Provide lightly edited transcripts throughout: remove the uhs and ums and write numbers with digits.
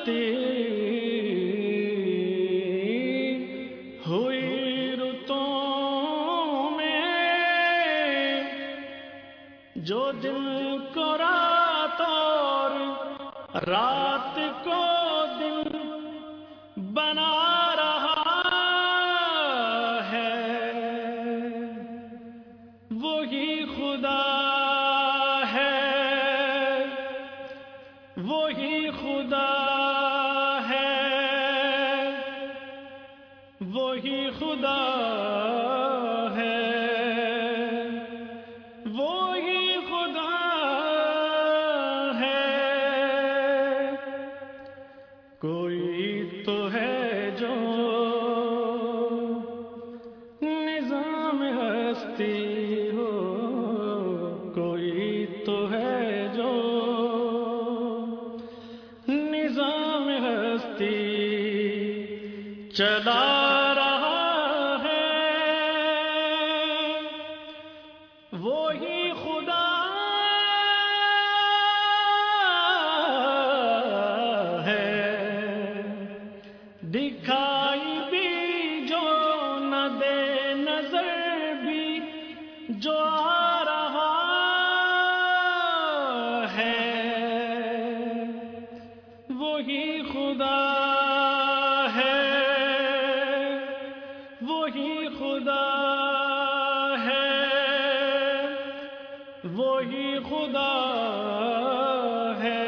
बदलती हुई रुतों में, जो दिन को रात और रात को दिन बना रहा है, वही खुदा है, वही खुदा है, वही खुदा है, वही खुदा है। कोई तो है जो निजाम हस्ती हो, कोई तो है जो निजाम हस्ती चला रहा है, वही खुदा है। दिखाई भी जो न दे नजर भी जो आ रहा है, वही खुदा है, वही खुदा है, वही खुदा है,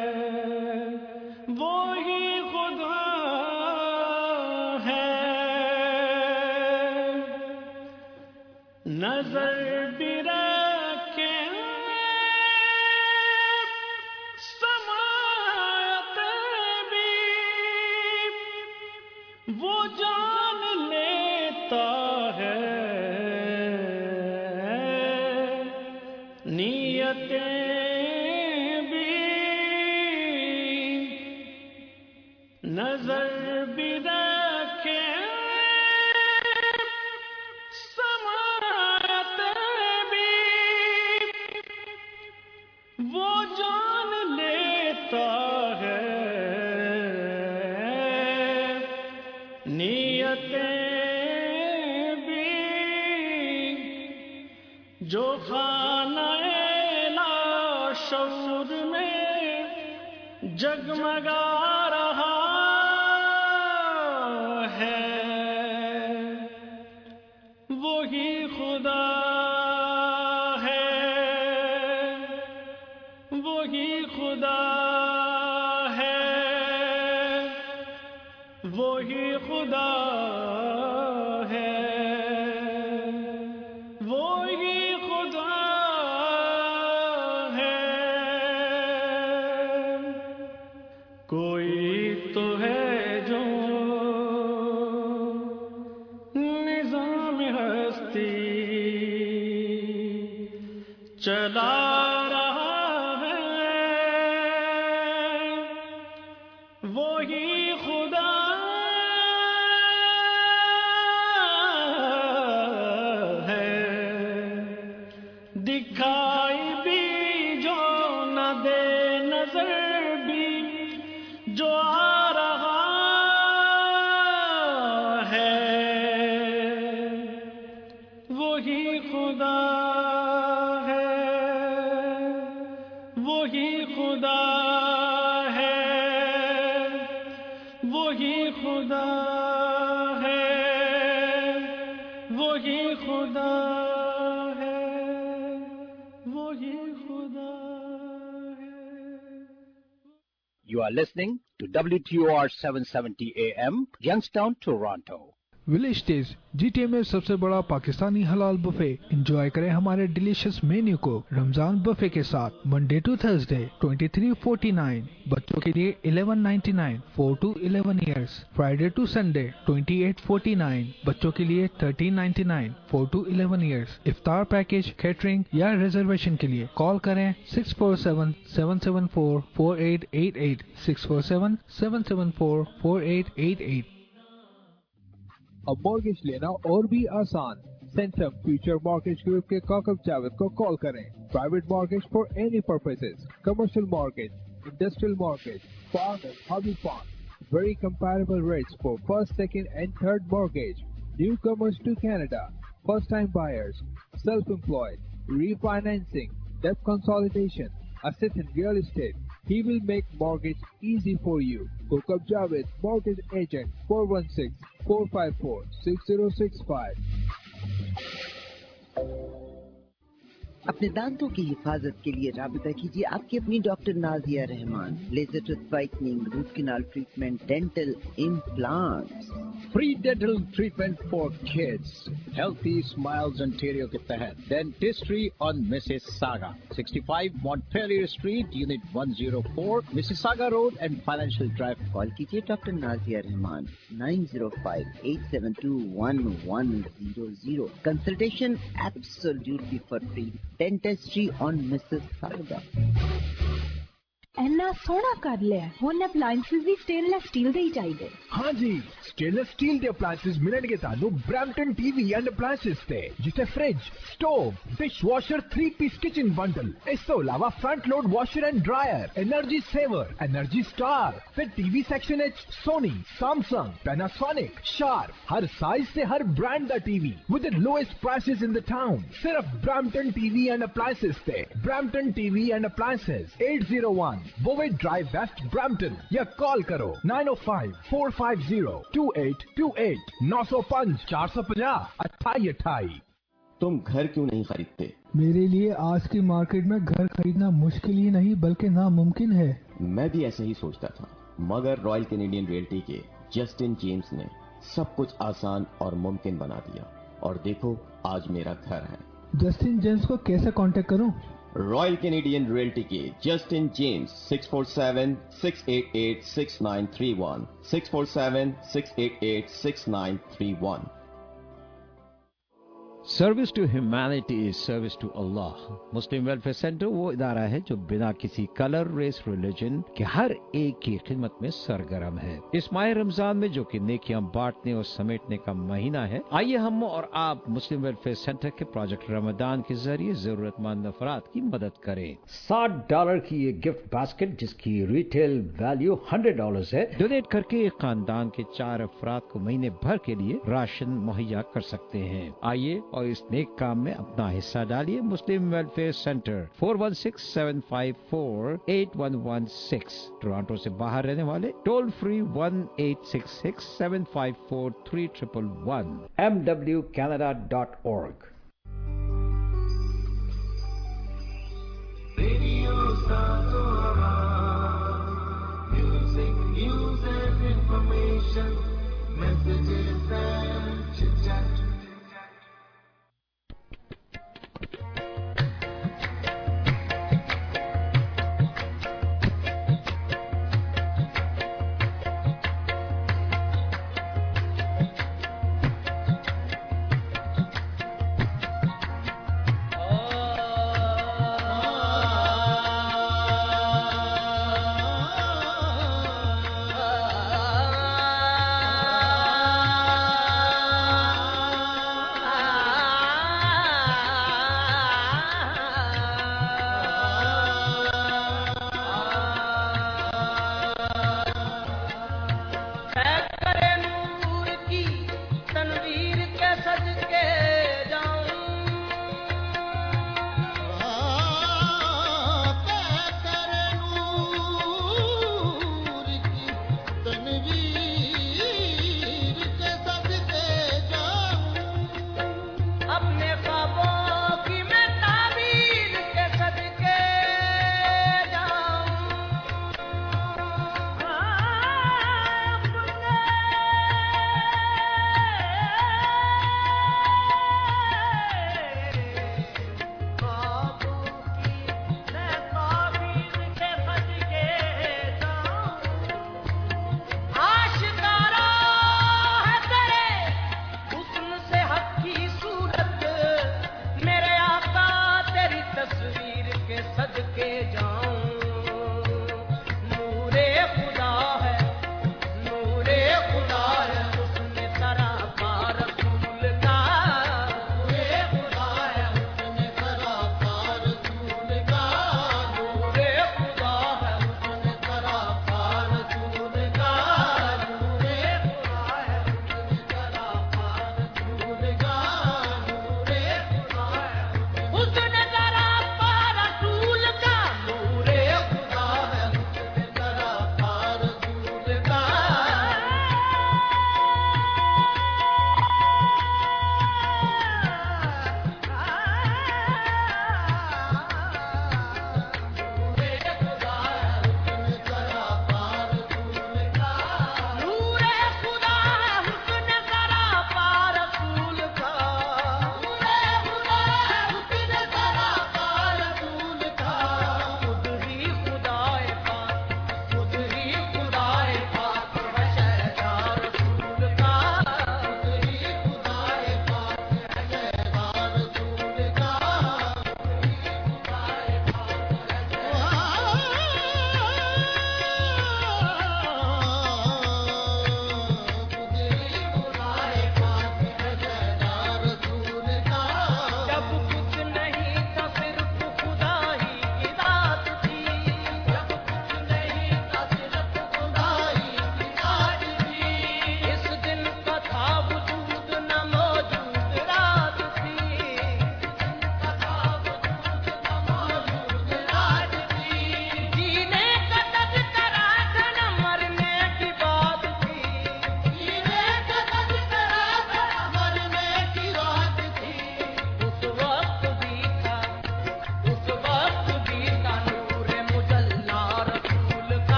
वही खुदा है। नजर भी रखे समाते भी, वो जान लेता है नीयतें भी। नजर भी रखे समाते भी, वो जान लेता है नीयतें भी। जो खाना-ए-ला शऊर में जगमगा रहा है, वही खुदा है, वही खुदा है, वही खुदा है, वही खुदा है। कोई तो है जो निजाम हस्ती चला रहा है, वही खुदा है। दिखाई भी जो न दे नजर भी जो आ रहा है, वही खुदा है, वही खुदा है, वही खुदा है, वही खुदा है, वही खुदा है। You are listening to WTOR 770 AM, Youngstown, Toronto. Village taste GTA में सबसे बड़ा पाकिस्तानी हलाल बुफे। एंजॉय करें हमारे डिलीशियस मेन्यू को रमजान बुफे के साथ। मंडे टू थर्सडे 2349, बच्चों के लिए 1199 4 to 11 years। Friday to Sunday 2849, बच्चों के लिए 1399 4 to 11 years। इफ्तार पैकेज, कैटरिंग या रिजर्वेशन के लिए कॉल करें 647-774-4888 647-774-4888। अब मॉर्गेज लेना और भी आसान। सेंटम फ्यूचर मॉर्गेज ग्रुप के काकब जावेद को कॉल करें। Private mortgage for any purposes, commercial mortgage, industrial mortgage, farm and hobby farm. Very comparable rates for first, second and third mortgage. Newcomers to Canada, first-time buyers, self-employed, refinancing, debt consolidation, assets in real estate. He will make mortgage easy for you. Hook up Javed, mortgage agent, 416-454-6065. अपने दांतों की हिफाजत के लिए राबिता कीजिए आपकी अपनी doctor Nazia Rahman. Laser tooth whitening, root canal treatment, dental implants, free dental treatment for kids, healthy smiles Ontario के तहत dentistry on Mississauga, 65 Montpellier street, unit 104, Mississauga road and financial drive. Call कीजिए doctor Nazia Rahman 905-872-1100। Consultation absolutely for free. Dentistry on Mississauga. ਇੰਨਾ ਸੋਹਣਾ ਕਰ ਲਿਆ। ਹੁਣ appliances ਵੀ stainless steel ਦੇ ਹੀ ਚਾਹੀਦੇ। हाँ जी, स्टेनलेस स्टील के अप्लायंसेस मिलेंगे तानू ब्रैम्पटन टीवी एंड अप्लायंसेस ते, जिथे फ्रिज, स्टोव, डिश वॉशर, 3-पीस किचन बंडल, इस तो अलावा front load washer and dryer, energy saver, energy star, फिर टीवी सेक्शन है सोनी, सैमसंग, पैनासोनिक, शार्प, हर साइज से हर ब्रांड का TV with the lowest prices in the town. सिर्फ ब्रैम्पटन टीवी एंड अप्लायंसेस ते। Brampton TV and appliances 801 बोवेट drive west Brampton, या call करो 905-450-2828 905-450-2828। तुम घर क्यों नहीं खरीदते? मेरे लिए आज की मार्केट में घर खरीदना मुश्किल ही नहीं बल्कि नामुमकिन है। मैं भी ऐसे ही सोचता था, मगर रॉयल कैनेडियन रियल्टी के जस्टिन जेम्स ने सब कुछ आसान और मुमकिन बना दिया, और देखो आज मेरा घर है। जस्टिन जेम्स को कैसे कांटेक्ट करूं? रॉयल कैनेडियन रियल्टी के Justin James 647-688-6931 647-688-6931। Service to humanity is service to अल्लाह। मुस्लिम वेलफेयर सेंटर वो इदारा है जो बिना किसी कलर, रेस, रिलीजन के हर एक की खिदमत में सरगर्म है। इस माह रमजान में जो कि नेकियां बांटने और समेटने का महीना है, आइए हम और आप मुस्लिम वेलफेयर सेंटर के प्रोजेक्ट रमदान के जरिए जरूरतमंद अफराद की मदद करें। $60 की ये गिफ्ट बास्केट जिसकी रिटेल वैल्यू $100 है, डोनेट करके एक खानदान के 4 अफराद को महीने भर के लिए राशन मुहैया कर सकते हैं। आइए और इस नेक काम में अपना हिस्सा डालिए। मुस्लिम वेलफेयर सेंटर 416-754-8116। टोरंटो से बाहर रहने वाले toll free 1-866-754-3111 mwcanada.org। Music, news and information, messages and chit-chat.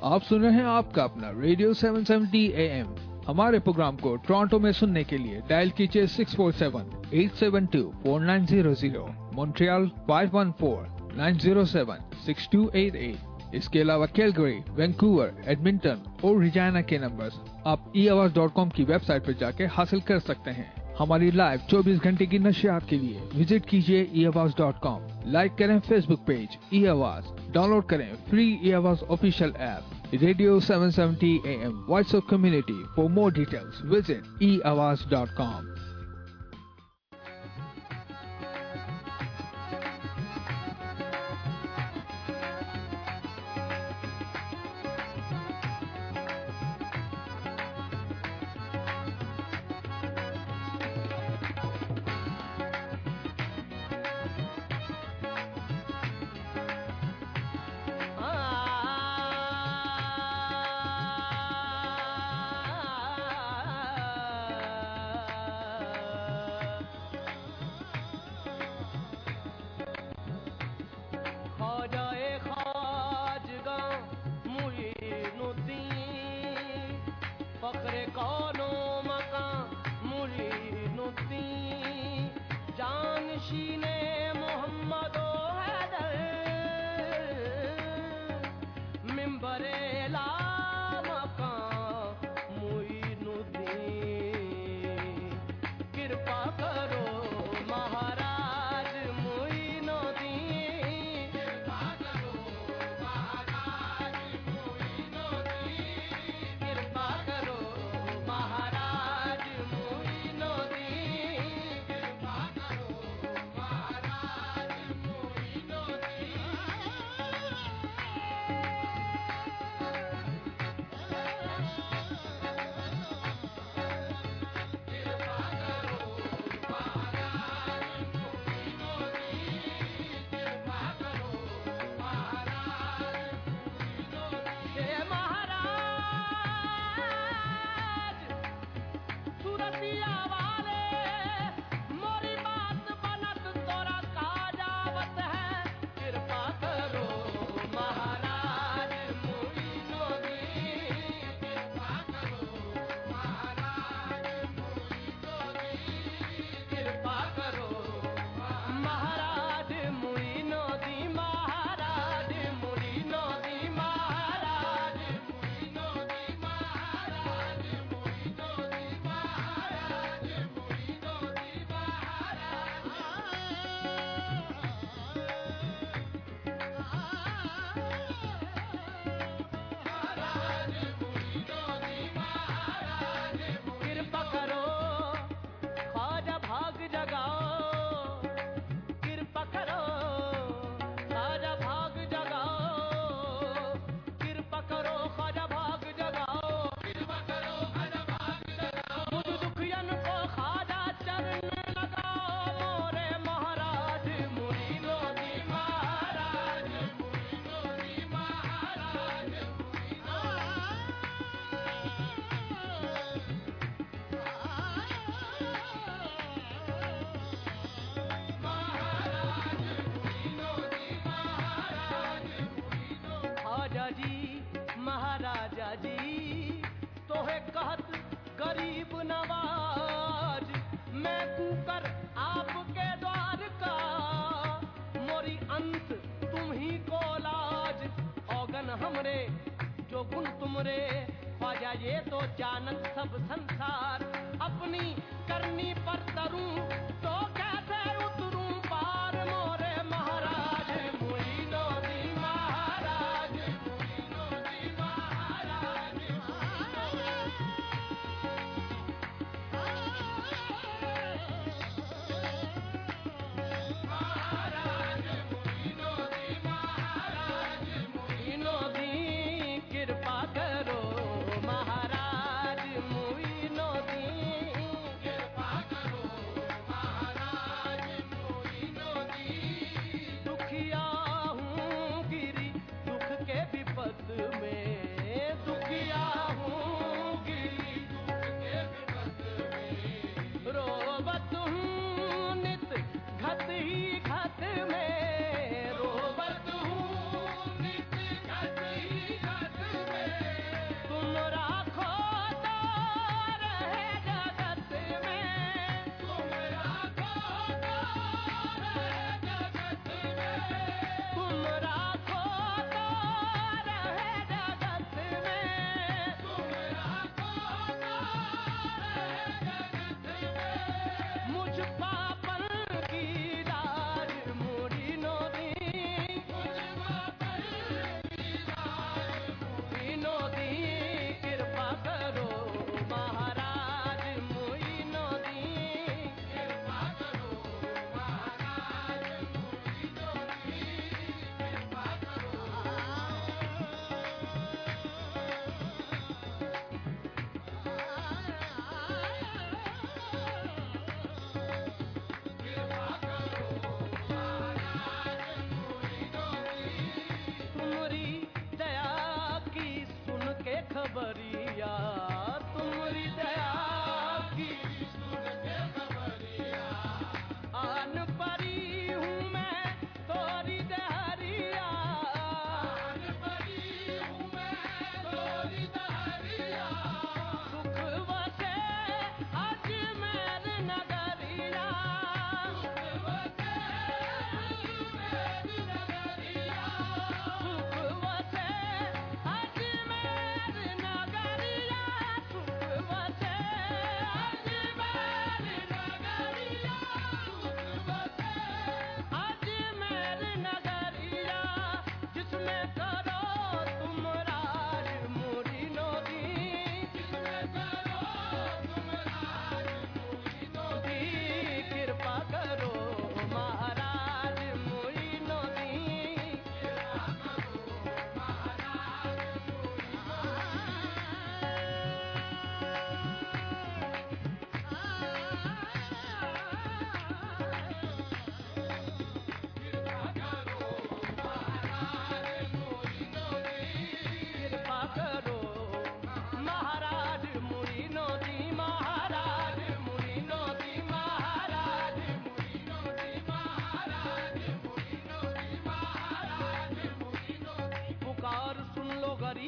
आप सुन रहे हैं आपका अपना रेडियो 770 AM। हमारे प्रोग्राम को टोरंटो में सुनने के लिए डायल कीजिए 647-872-4900, मॉन्ट्रियल 514-907-6288। इसके अलावा कैलगरी, वैंकूवर, एडमिंटन और रिजाना के नंबर्स आप eAवाज.com की वेबसाइट पर जाके हासिल कर सकते हैं। हमारी लाइव 24 घंटे की नशियात के लिए विजिट कीजिए eAwaज.com। लाइक करें फेसबुक पेज eAवाज, डाउनलोड करें फ्री eAवाज official app radio 770 AM voice of community. For more details visit eAwaज.com।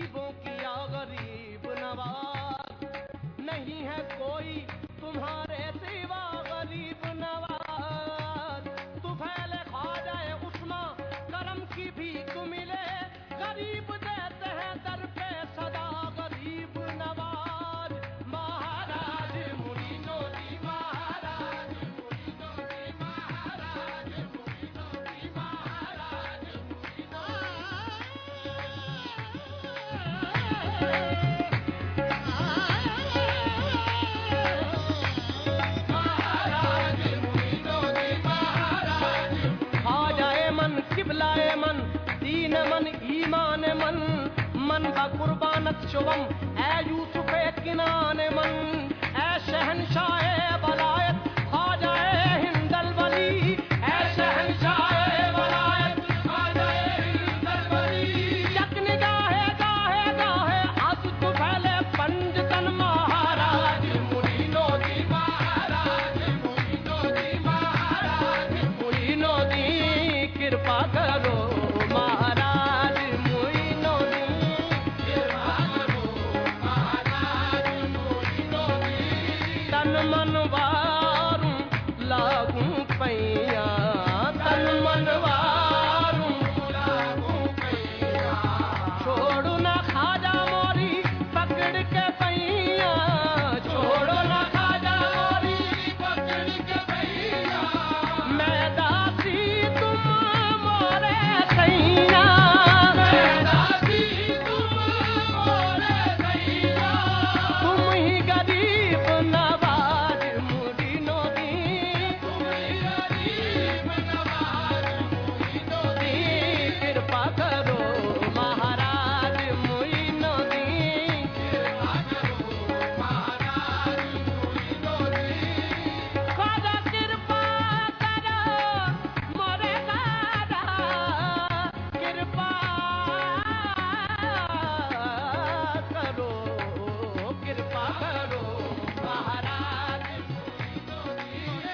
गरीबों किया गरीब नवाज, नहीं है कोई तुम्हारे सिवा गरीब नवाज। तू फैले ख्वाजाए उस्मा करम की भीख मिले, गरीब देते हैं दर पे सदा गरीब नवाज। महाराज मुरीनो दी, महाराज मुरीनो दी, महाराज मुरीनो दी, महाराज मुरीनो महाराज मुरीनो दी, महाराज। ख्वाजाए मन किबलाए मन दीन मन ईमान मन, मन बा कुर्बानत शुभम ए यूसुफ किनान मन, ए शहनशाह बलायत ख्वाजाए हिंदल वली, ए शहनशाह बलायत ख्वाजाए हिंदल वली। यक निगाहे गाहे गाहे आज तू फैले पंजतन, महाराज मुरीनो दी, महाराज मुरीनो दी, महाराज मुरीनो दी, कृपा करो महाराज मुरीनो दी, कृपा करो महाराज मुरीनो दी। तन मन वारूं लागू पैया, तन मन वारूं लागू पैया, छोड़ो ना खाजा मोरी पकड़ के पैया, छोड़ो ना खाजा मोरी पकड़ के पैया। मैं दासी तुम मोरे सैया, मैं दासी तुम मोरे सैया। तुम ही गरीब नवाज मुरीनो दी, तुम ही गरीब नवाज मुरीनो दी, कृपा करो महाराज मुरीनो दी, कृपा करो महाराज मुरीनो दी। ख्वाजा कृपा करो मोरे दादा, कृपा करो, कृपा करो महाराज मुरीनो दी।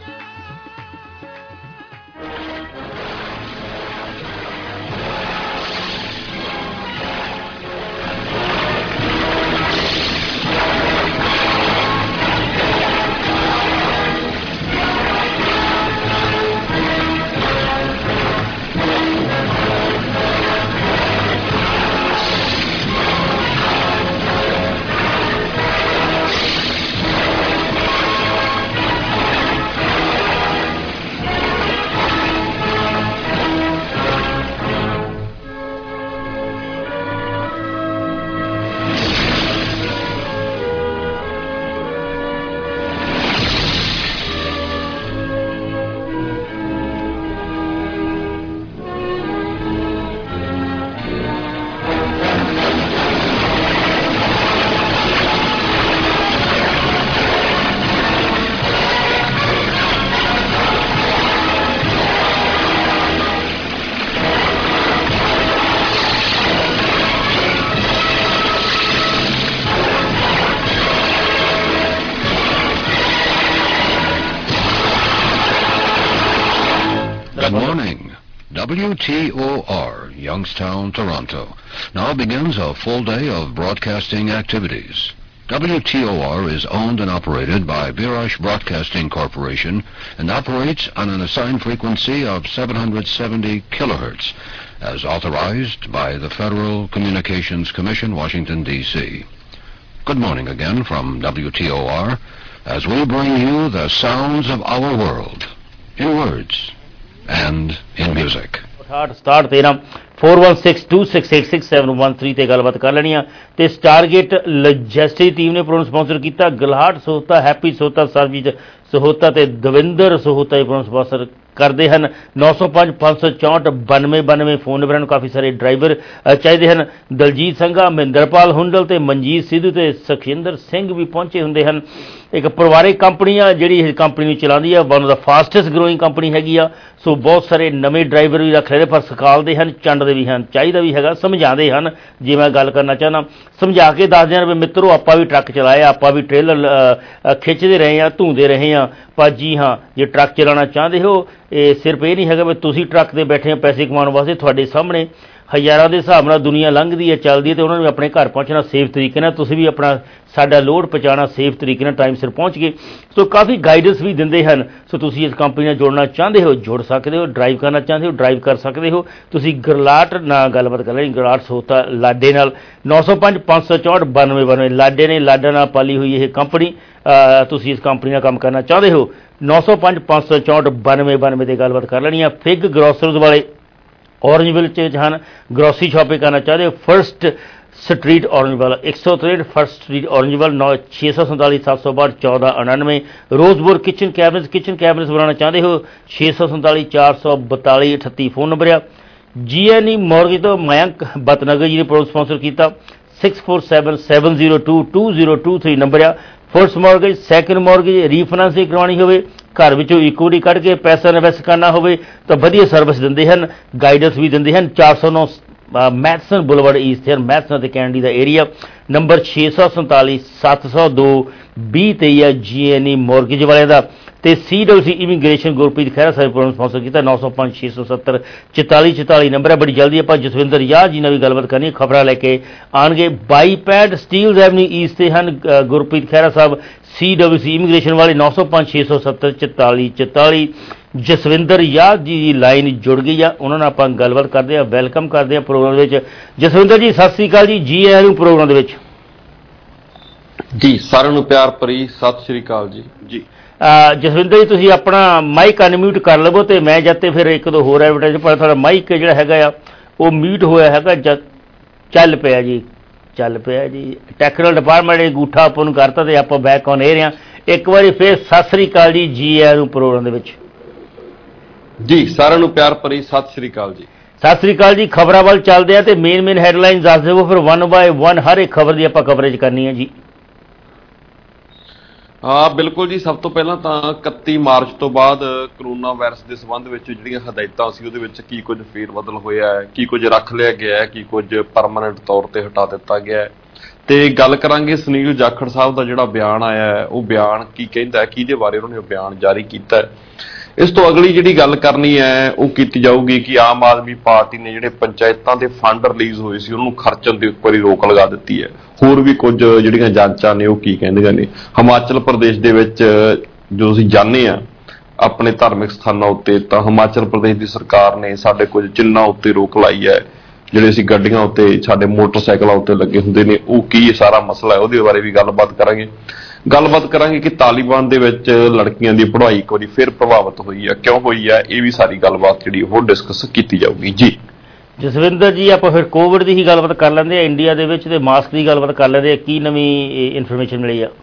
Good morning. WTOR, Youngstown, Toronto, now begins a full day of broadcasting activities. WTOR is owned and operated by Virash Broadcasting Corporation and operates on an assigned frequency of 770 kilohertz, as authorized by the Federal Communications Commission, Washington, D.C. Good morning again from WTOR, as we bring you the sounds of our world, in words and in music. 6713 416-268-6713 ਤੇ ਗੱਲਬਾਤ ਕਰ ਲੈਣੀ ਆ ਤੇ Stargate logistic team ਨੇ programme sponsor ਕੀਤਾ। ਗਲਹਾਟ ਸਹੋਤਾ, ਹੈਪੀ ਸਹੋਤਾ, ਸਰਬਜੀਤ ਸਹੋਤਾ ਤੇ ਦਵਿੰਦਰ ਸਹੋਤਾ ਇਹ ਪ੍ਰੋਗਰਾਮ ਸਪਾਂਸਰ ਕਰਦੇ ਹਨ। 905-564-9292 ਫੋਨ ਨੰਬਰਾਂ ਨੂੰ ਕਾਫੀ ਸਾਰੇ ਡਰਾਈਵਰ ਚਾਹੀਦੇ ਹਨ। ਦਲਜੀਤ ਸੰਘਾ, ਮਹਿੰਦਰਪਾਲ ਹੁੰਡਲ ਤੇ ਮਨਜੀਤ ਸਿੱਧੂ ਤੇ ਸੁਖਿੰਦਰ ਸਿੰਘ ਵੀ ਪਹੁੰਚੇ ਹੁੰਦੇ ਹਨ। ਇੱਕ ਪਰਿਵਾਰਿਕ ਕੰਪਨੀ ਆ ਜਿਹੜੀ ਇਹ ਕੰਪਨੀ ਨੂੰ ਚਲਾਉਂਦੀ ਆ, one of the fastest growing company ਹੈਗੀ ਆ। ਸੋ ਬਹੁਤ ਸਾਰੇ ਨਵੇਂ ਡਰਾਈਵਰ ਵੀ ਰੱਖ ਰਹੇ, ਪਰ ਸਿਖਾਲਦੇ ਹਨ, ਚੰਡਦੇ ਵੀ ਹਨ, ਚਾਹੀਦਾ ਵੀ ਹੈਗਾ, ਸਮਝਾਉਂਦੇ ਹਨ। ਜੇ ਮੈਂ ਗੱਲ ਕਰਨਾ ਚਾਹੁੰਦਾ, ਸਮਝਾ ਕੇ ਦੱਸਦੇ ਹਨ ਵੀ ਮਿੱਤਰੋ ਆਪਾਂ ਵੀ ਟਰੱਕ ਚਲਾਇਆ, ਆਪਾਂ ਵੀ ਟ੍ਰੇਲਰ ਖਿੱਚਦੇ ਰਹੇ ਹਾਂ, ਧੂੰਦੇ ਰਹੇ ਹਾਂ, ਪਰ ਜੀ ਹਾਂ ਜੇ ਟਰੱਕ ਚਲਾਉਣਾ ਚਾਹੁੰਦੇ ਹੋ, ਇਹ ਸਿਰਫ ਇਹ ਨਹੀਂ ਹੈਗਾ ਵੀ ਤੁਸੀਂ ਟਰੱਕ 'ਤੇ ਬੈਠੇ ਹੋ ਪੈਸੇ ਕਮਾਉਣ ਵਾਸਤੇ। ਤੁਹਾਡੇ ਸਾਹਮਣੇ ਹਜ਼ਾਰਾਂ ਦੇ ਹਿਸਾਬ ਨਾਲ ਦੁਨੀਆ ਲੰਘਦੀ ਹੈ, ਚੱਲਦੀ ਹੈ, ਤੇ ਉਹਨਾਂ ਨੂੰ ਆਪਣੇ ਘਰ ਪਹੁੰਚਣਾ ਸੇਫ ਤਰੀਕੇ ਨਾਲ। ਤੁਸੀਂ ਵੀ ਆਪਣਾ ਸਾਡਾ ਲੋਡ ਪਹੁੰਚਾਉਣਾ ਸੇਫ ਤਰੀਕੇ ਨਾਲ ਟਾਈਮ ਸਿਰ ਪਹੁੰਚ ਗਏ। ਸੋ ਕਾਫੀ ਗਾਈਡੈਂਸ ਵੀ ਦਿੰਦੇ ਹਨ। ਸੋ ਤੁਸੀਂ ਇਸ ਕੰਪਨੀ ਨਾਲ ਜੁੜਨਾ ਚਾਹੁੰਦੇ ਹੋ, ਜੁੜ ਸਕਦੇ ਹੋ। ਡਰਾਈਵ ਕਰਨਾ ਚਾਹੁੰਦੇ ਹੋ, ਡਰਾਈਵ ਕਰ ਸਕਦੇ ਹੋ। ਤੁਸੀਂ ਗਰਲਾਟ ਨਾਲ ਗੱਲਬਾਤ ਕਰ ਲੈਣੀ, ਗਰਲਾਟ ਸੋਤਾ ਲਾਡੇ ਨਾਲ। 905 564 9292 ਲਾਡੇ ਨੇ, ਲਾਡਾ ਨਾਲ ਪਾਲੀ ਹੋਈ ਇਹ ਕੰਪਨੀ। ਤੁਸੀਂ ਇਸ ਕੰਪਨੀ ਨਾਲ ਕੰਮ ਕਰਨਾ ਚਾਹੁੰਦੇ ਹੋ, 905 564 9292 ਤੇ ਗੱਲਬਾਤ ਕਰ ਲੈਣੀ ਆ। ਫਿਗ ਗਰੋਸਰਜ਼ ਵਾਲੇ ਔਰੰਜਵਿਲ 'ਚ ਹਨ, ਗਰੋਸਰੀ ਸ਼ਾਪਿੰਗ ਕਰਨਾ ਚਾਹੁੰਦੇ ਹੋ, first street Orangeville 163 first street Orangeville 647 762 1499। ਰੋਜ਼ਬੁਰ ਕਿਚਨ ਕੈਬਨਿਟਸ ਬਣਾਉਣਾ ਚਾਹੁੰਦੇ ਹੋ, 647 442 38 ਫੋਨ ਨੰਬਰ ਆ। GNE ਮੌਰਗੇਜ ਤੋਂ ਮਯੰਕ ਬਤਨਗਰ ਜੀ ਨੇ ਪ੍ਰੋਗਰਾਮ ਸਪਾਂਸਰ ਕੀਤਾ, 647 702 2023 ਨੰਬਰ ਆ। First mortgage, second mortgage, refinancing ਕਰਵਾਉਣੀ ਹੋਵੇ, ਘਰ ਵਿੱਚੋਂ ਇਕੁਇਟੀ ਕੱਢ ਕੇ ਪੈਸਾ ਇਨਵੈਸਟ ਕਰਨਾ ਹੋਵੇ ਤਾਂ ਵਧੀਆ ਸਰਵਿਸ ਦਿੰਦੇ ਹਨ, ਗਾਈਡੈਂਸ ਵੀ ਦਿੰਦੇ ਹਨ। 409 ਮੈਥਸਨ ਬੁਲਵਰਡ ਈਸਟ ਹੈ, ਮੈਥਸਨ ਅਤੇ ਕੈਨਡੀ ਦਾ ਏਰੀਆ। ਨੰਬਰ 647 702 2023 ਹੈ GNE ਮੌਰਗੇਜ ਵਾਲਿਆਂ ਦਾ। ਤੇ CWC immigration Gurpreet Khaira Sahib programme sponsor ਕੀਤਾ, 905 670 44 44 ਨੰਬਰ ਹੈ। ਬੜੀ ਜਲਦੀ ਆਪਾਂ ਜਸਵਿੰਦਰ ਯਾਰ ਜੀ ਨਾਲ ਵੀ ਗੱਲਬਾਤ ਕਰਨੀ ਹੈ, ਖਬਰਾਂ ਲੈ ਕੇ ਆਉਣਗੇ। ਬਾਈਪੈਡ ਸਟੀਲਜ਼ ਐਵਨਿਊ ਈਸਟ ਤੇ ਹਨ ਗੁਰਪ੍ਰੀਤ ਖਹਿਰਾ ਸਾਹਿਬ, CWC ਇਮੀਗ੍ਰੇਸ਼ਨ ਵਾਲੇ, 905 670 44 44। ਜਸਵਿੰਦਰ ਯਾਰ ਜੀ ਦੀ ਲਾਈਨ ਜੁੜ ਗਈ ਆ, ਉਹਨਾਂ ਨਾਲ ਆਪਾਂ ਗੱਲਬਾਤ ਕਰਦੇ ਹਾਂ, ਵੈਲਕਮ ਕਰਦੇ ਹਾਂ ਪ੍ਰੋਗਰਾਮ ਦੇ ਵਿੱਚ। ਜਸਵਿੰਦਰ ਜੀ ਸਤਿ ਸ੍ਰੀ ਅਕਾਲ ਜੀ ਆਇਆਂ ਨੂੰ ਪ੍ਰੋਗਰਾਮ ਦੇ ਵਿੱਚ। ਜੀ ਸਾਰਿਆਂ ਨੂੰ ਪਿਆਰ ਭਰੀ ਸਤਿ ਸ੍ਰੀ ਅਕਾਲ ਜੀ। ਜੀ ਜਸਵਿੰਦਰ ਜੀ ਤੁਸੀਂ ਆਪਣਾ ਮਾਈਕ ਅਨਮਿਊਟ ਕਰ ਲਵੋ ਤੇ ਮੈਂ ਜਦ ਤੇ ਫਿਰ ਇੱਕ ਦੋ ਹੋਰ ਐਡਵਰਟਾਈਜ਼, ਪਰ ਤੁਹਾਡਾ ਮਾਈਕ ਜਿਹੜਾ ਹੈਗਾ ਆ ਉਹ ਮਿਊਟ ਹੋਇਆ ਹੈਗਾ, ਚੱਲ ਪਿਆ ਜੀ ਟੈਕਨੀਕਲ ਡਿਪਾਰਟਮੈਂਟ ਨੇ ਅੰਗੂਠਾ ਆਪਾਂ ਨੂੰ ਕਰਤਾ ਤੇ ਆਪਾਂ ਬੈਕ ਔਨ ਏਅਰ ਹਾਂ। ਇੱਕ ਵਾਰੀ ਫਿਰ ਸਤਿ ਸ੍ਰੀ ਅਕਾਲ ਜੀ ਆਇਆਂ ਨੂੰ ਪ੍ਰੋਗਰਾਮ ਦੇ ਵਿੱਚ। ਜੀ ਸਾਰਿਆਂ ਨੂੰ ਪਿਆਰ ਭਰੀ ਸਤਿ ਸ੍ਰੀ ਅਕਾਲ ਜੀ। ਸਤਿ ਸ੍ਰੀ ਅਕਾਲ ਜੀ। ਖਬਰਾਂ ਵੱਲ ਚੱਲਦੇ ਆ ਤੇ ਮੇਨ ਹੈਡਲਾਈਨਸ ਦੱਸ ਦਿਓ, ਫਿਰ 1 ਬਾਏ 1 ਹਰ ਇੱਕ ਖਬਰ ਦੀ ਆਪਾਂ ਕਵਰੇਜ ਕਰਨੀ ਹੈ ਜੀ। ਹਾਂ ਬਿਲਕੁਲ ਜੀ। ਸਭ ਤੋਂ ਪਹਿਲਾਂ ਤਾਂ 31 ਮਾਰਚ ਤੋਂ ਬਾਅਦ ਕਰੋਨਾ ਵਾਇਰਸ ਦੇ ਸੰਬੰਧ ਵਿੱਚ ਜਿਹੜੀਆਂ ਹਦਾਇਤਾਂ ਸੀ ਉਹਦੇ ਵਿੱਚ ਕੀ ਕੁਝ ਫੇਰ ਬਦਲ ਹੋਇਆ ਹੈ, ਕੀ ਕੁਝ ਰੱਖ ਲਿਆ ਗਿਆ ਹੈ, ਕੀ ਕੁਝ ਪਰਮਾਨੈਂਟ ਤੌਰ ਤੇ ਹਟਾ ਦਿੱਤਾ ਗਿਆ ਹੈ। ਤੇ ਗੱਲ ਕਰਾਂਗੇ ਸੁਨੀਲ ਜਾਖੜ ਸਾਹਿਬ ਦਾ ਜਿਹੜਾ ਬਿਆਨ ਆਇਆ ਹੈ, ਉਹ ਬਿਆਨ ਕੀ ਕਹਿੰਦਾ ਹੈ, ਕਿਹਦੇ ਬਾਰੇ ਉਹਨਾਂ ਨੇ ਬਿਆਨ ਜਾਰੀ ਕੀਤਾ ਹੈ। ਇਸ ਤੋਂ ਅਗਲੀ ਜਿਹੜੀ ਗੱਲ ਕਰਨੀ ਹੈ ਉਹ ਕੀਤੀ ਜਾਊਗੀ ਕਿ ਆਮ ਆਦਮੀ ਪਾਰਟੀ ਨੇ ਜਿਹੜੇ ਪੰਚਾਇਤਾਂ ਦੇ ਫੰਡ ਰਿਲੀਜ਼ ਹੋਏ ਸੀ ਉਹਨੂੰ ਖਰਚਣ ਦੇ ਉੱਪਰ ਹੀ ਰੋਕ ਲਗਾ ਦਿੱਤੀ ਹੈ। ਹੋਰ ਵੀ ਕੁਝ ਜਿਹੜੀਆਂ ਜਾਂਚਾਂ ਨੇ ਉਹ ਕੀ ਕਹਿੰਦੀਆਂ ਨੇ। ਹਿਮਾਚਲ ਪ੍ਰਦੇਸ਼ ਦੇ ਵਿੱਚ ਜੋ ਅਸੀਂ ਜਾਣਦੇ ਹਾਂ ਆਪਣੇ ਧਾਰਮਿਕ ਸਥਾਨਾਂ ਉੱਤੇ, ਤਾਂ ਹਿਮਾਚਲ ਪ੍ਰਦੇਸ਼ ਦੀ ਸਰਕਾਰ ਨੇ ਸਾਡੇ ਕੁਝ ਚਿੰਨ੍ਹਾਂ ਉੱਤੇ ਰੋਕ ਲਾਈ ਹੈ, ਜਿਹੜੇ ਅਸੀਂ ਗੱਡੀਆਂ ਉੱਤੇ ਸਾਡੇ ਮੋਟਰਸਾਈਕਲਾਂ ਉੱਤੇ ਲੱਗੇ ਹੁੰਦੇ ਨੇ। ਉਹ ਕੀ ਸਾਰਾ ਮਸਲਾ ਹੈ ਉਹਦੇ ਬਾਰੇ ਵੀ ਗੱਲਬਾਤ ਕਰਾਂਗੇ ਕਿ ਤਾਲਿਬਾਨ ਦੇ ਵਿੱਚ ਲੜਕੀਆਂ ਦੀ ਪੜ੍ਹਾਈ ਇੱਕ ਵਾਰੀ ਫਿਰ ਪ੍ਰਭਾਵਿਤ ਹੋਈ ਹੈ, ਕਿਉਂ ਹੋਈ ਹੈ, ਇਹ ਵੀ ਸਾਰੀ ਗੱਲਬਾਤ ਜਿਹੜੀ ਉਹ ਡਿਸਕਸ ਕੀਤੀ ਜਾਊਗੀ ਜੀ। ਜਸਵਿੰਦਰ ਜੀ ਆਪਾਂ ਫਿਰ ਕੋਵਿਡ ਦੀ ਹੀ ਗੱਲਬਾਤ ਕਰ ਲੈਂਦੇ ਆ ਇੰਡੀਆ ਦੇ ਵਿੱਚ, ਤੇ ਮਾਸਕ ਦੀ ਗੱਲਬਾਤ ਕਰ ਲੈਂਦੇ ਆ, ਕੀ ਨਵੀਂ ਇਨਫੋਰਮੇਸ਼ਨ ਮਿਲੀ ਆ?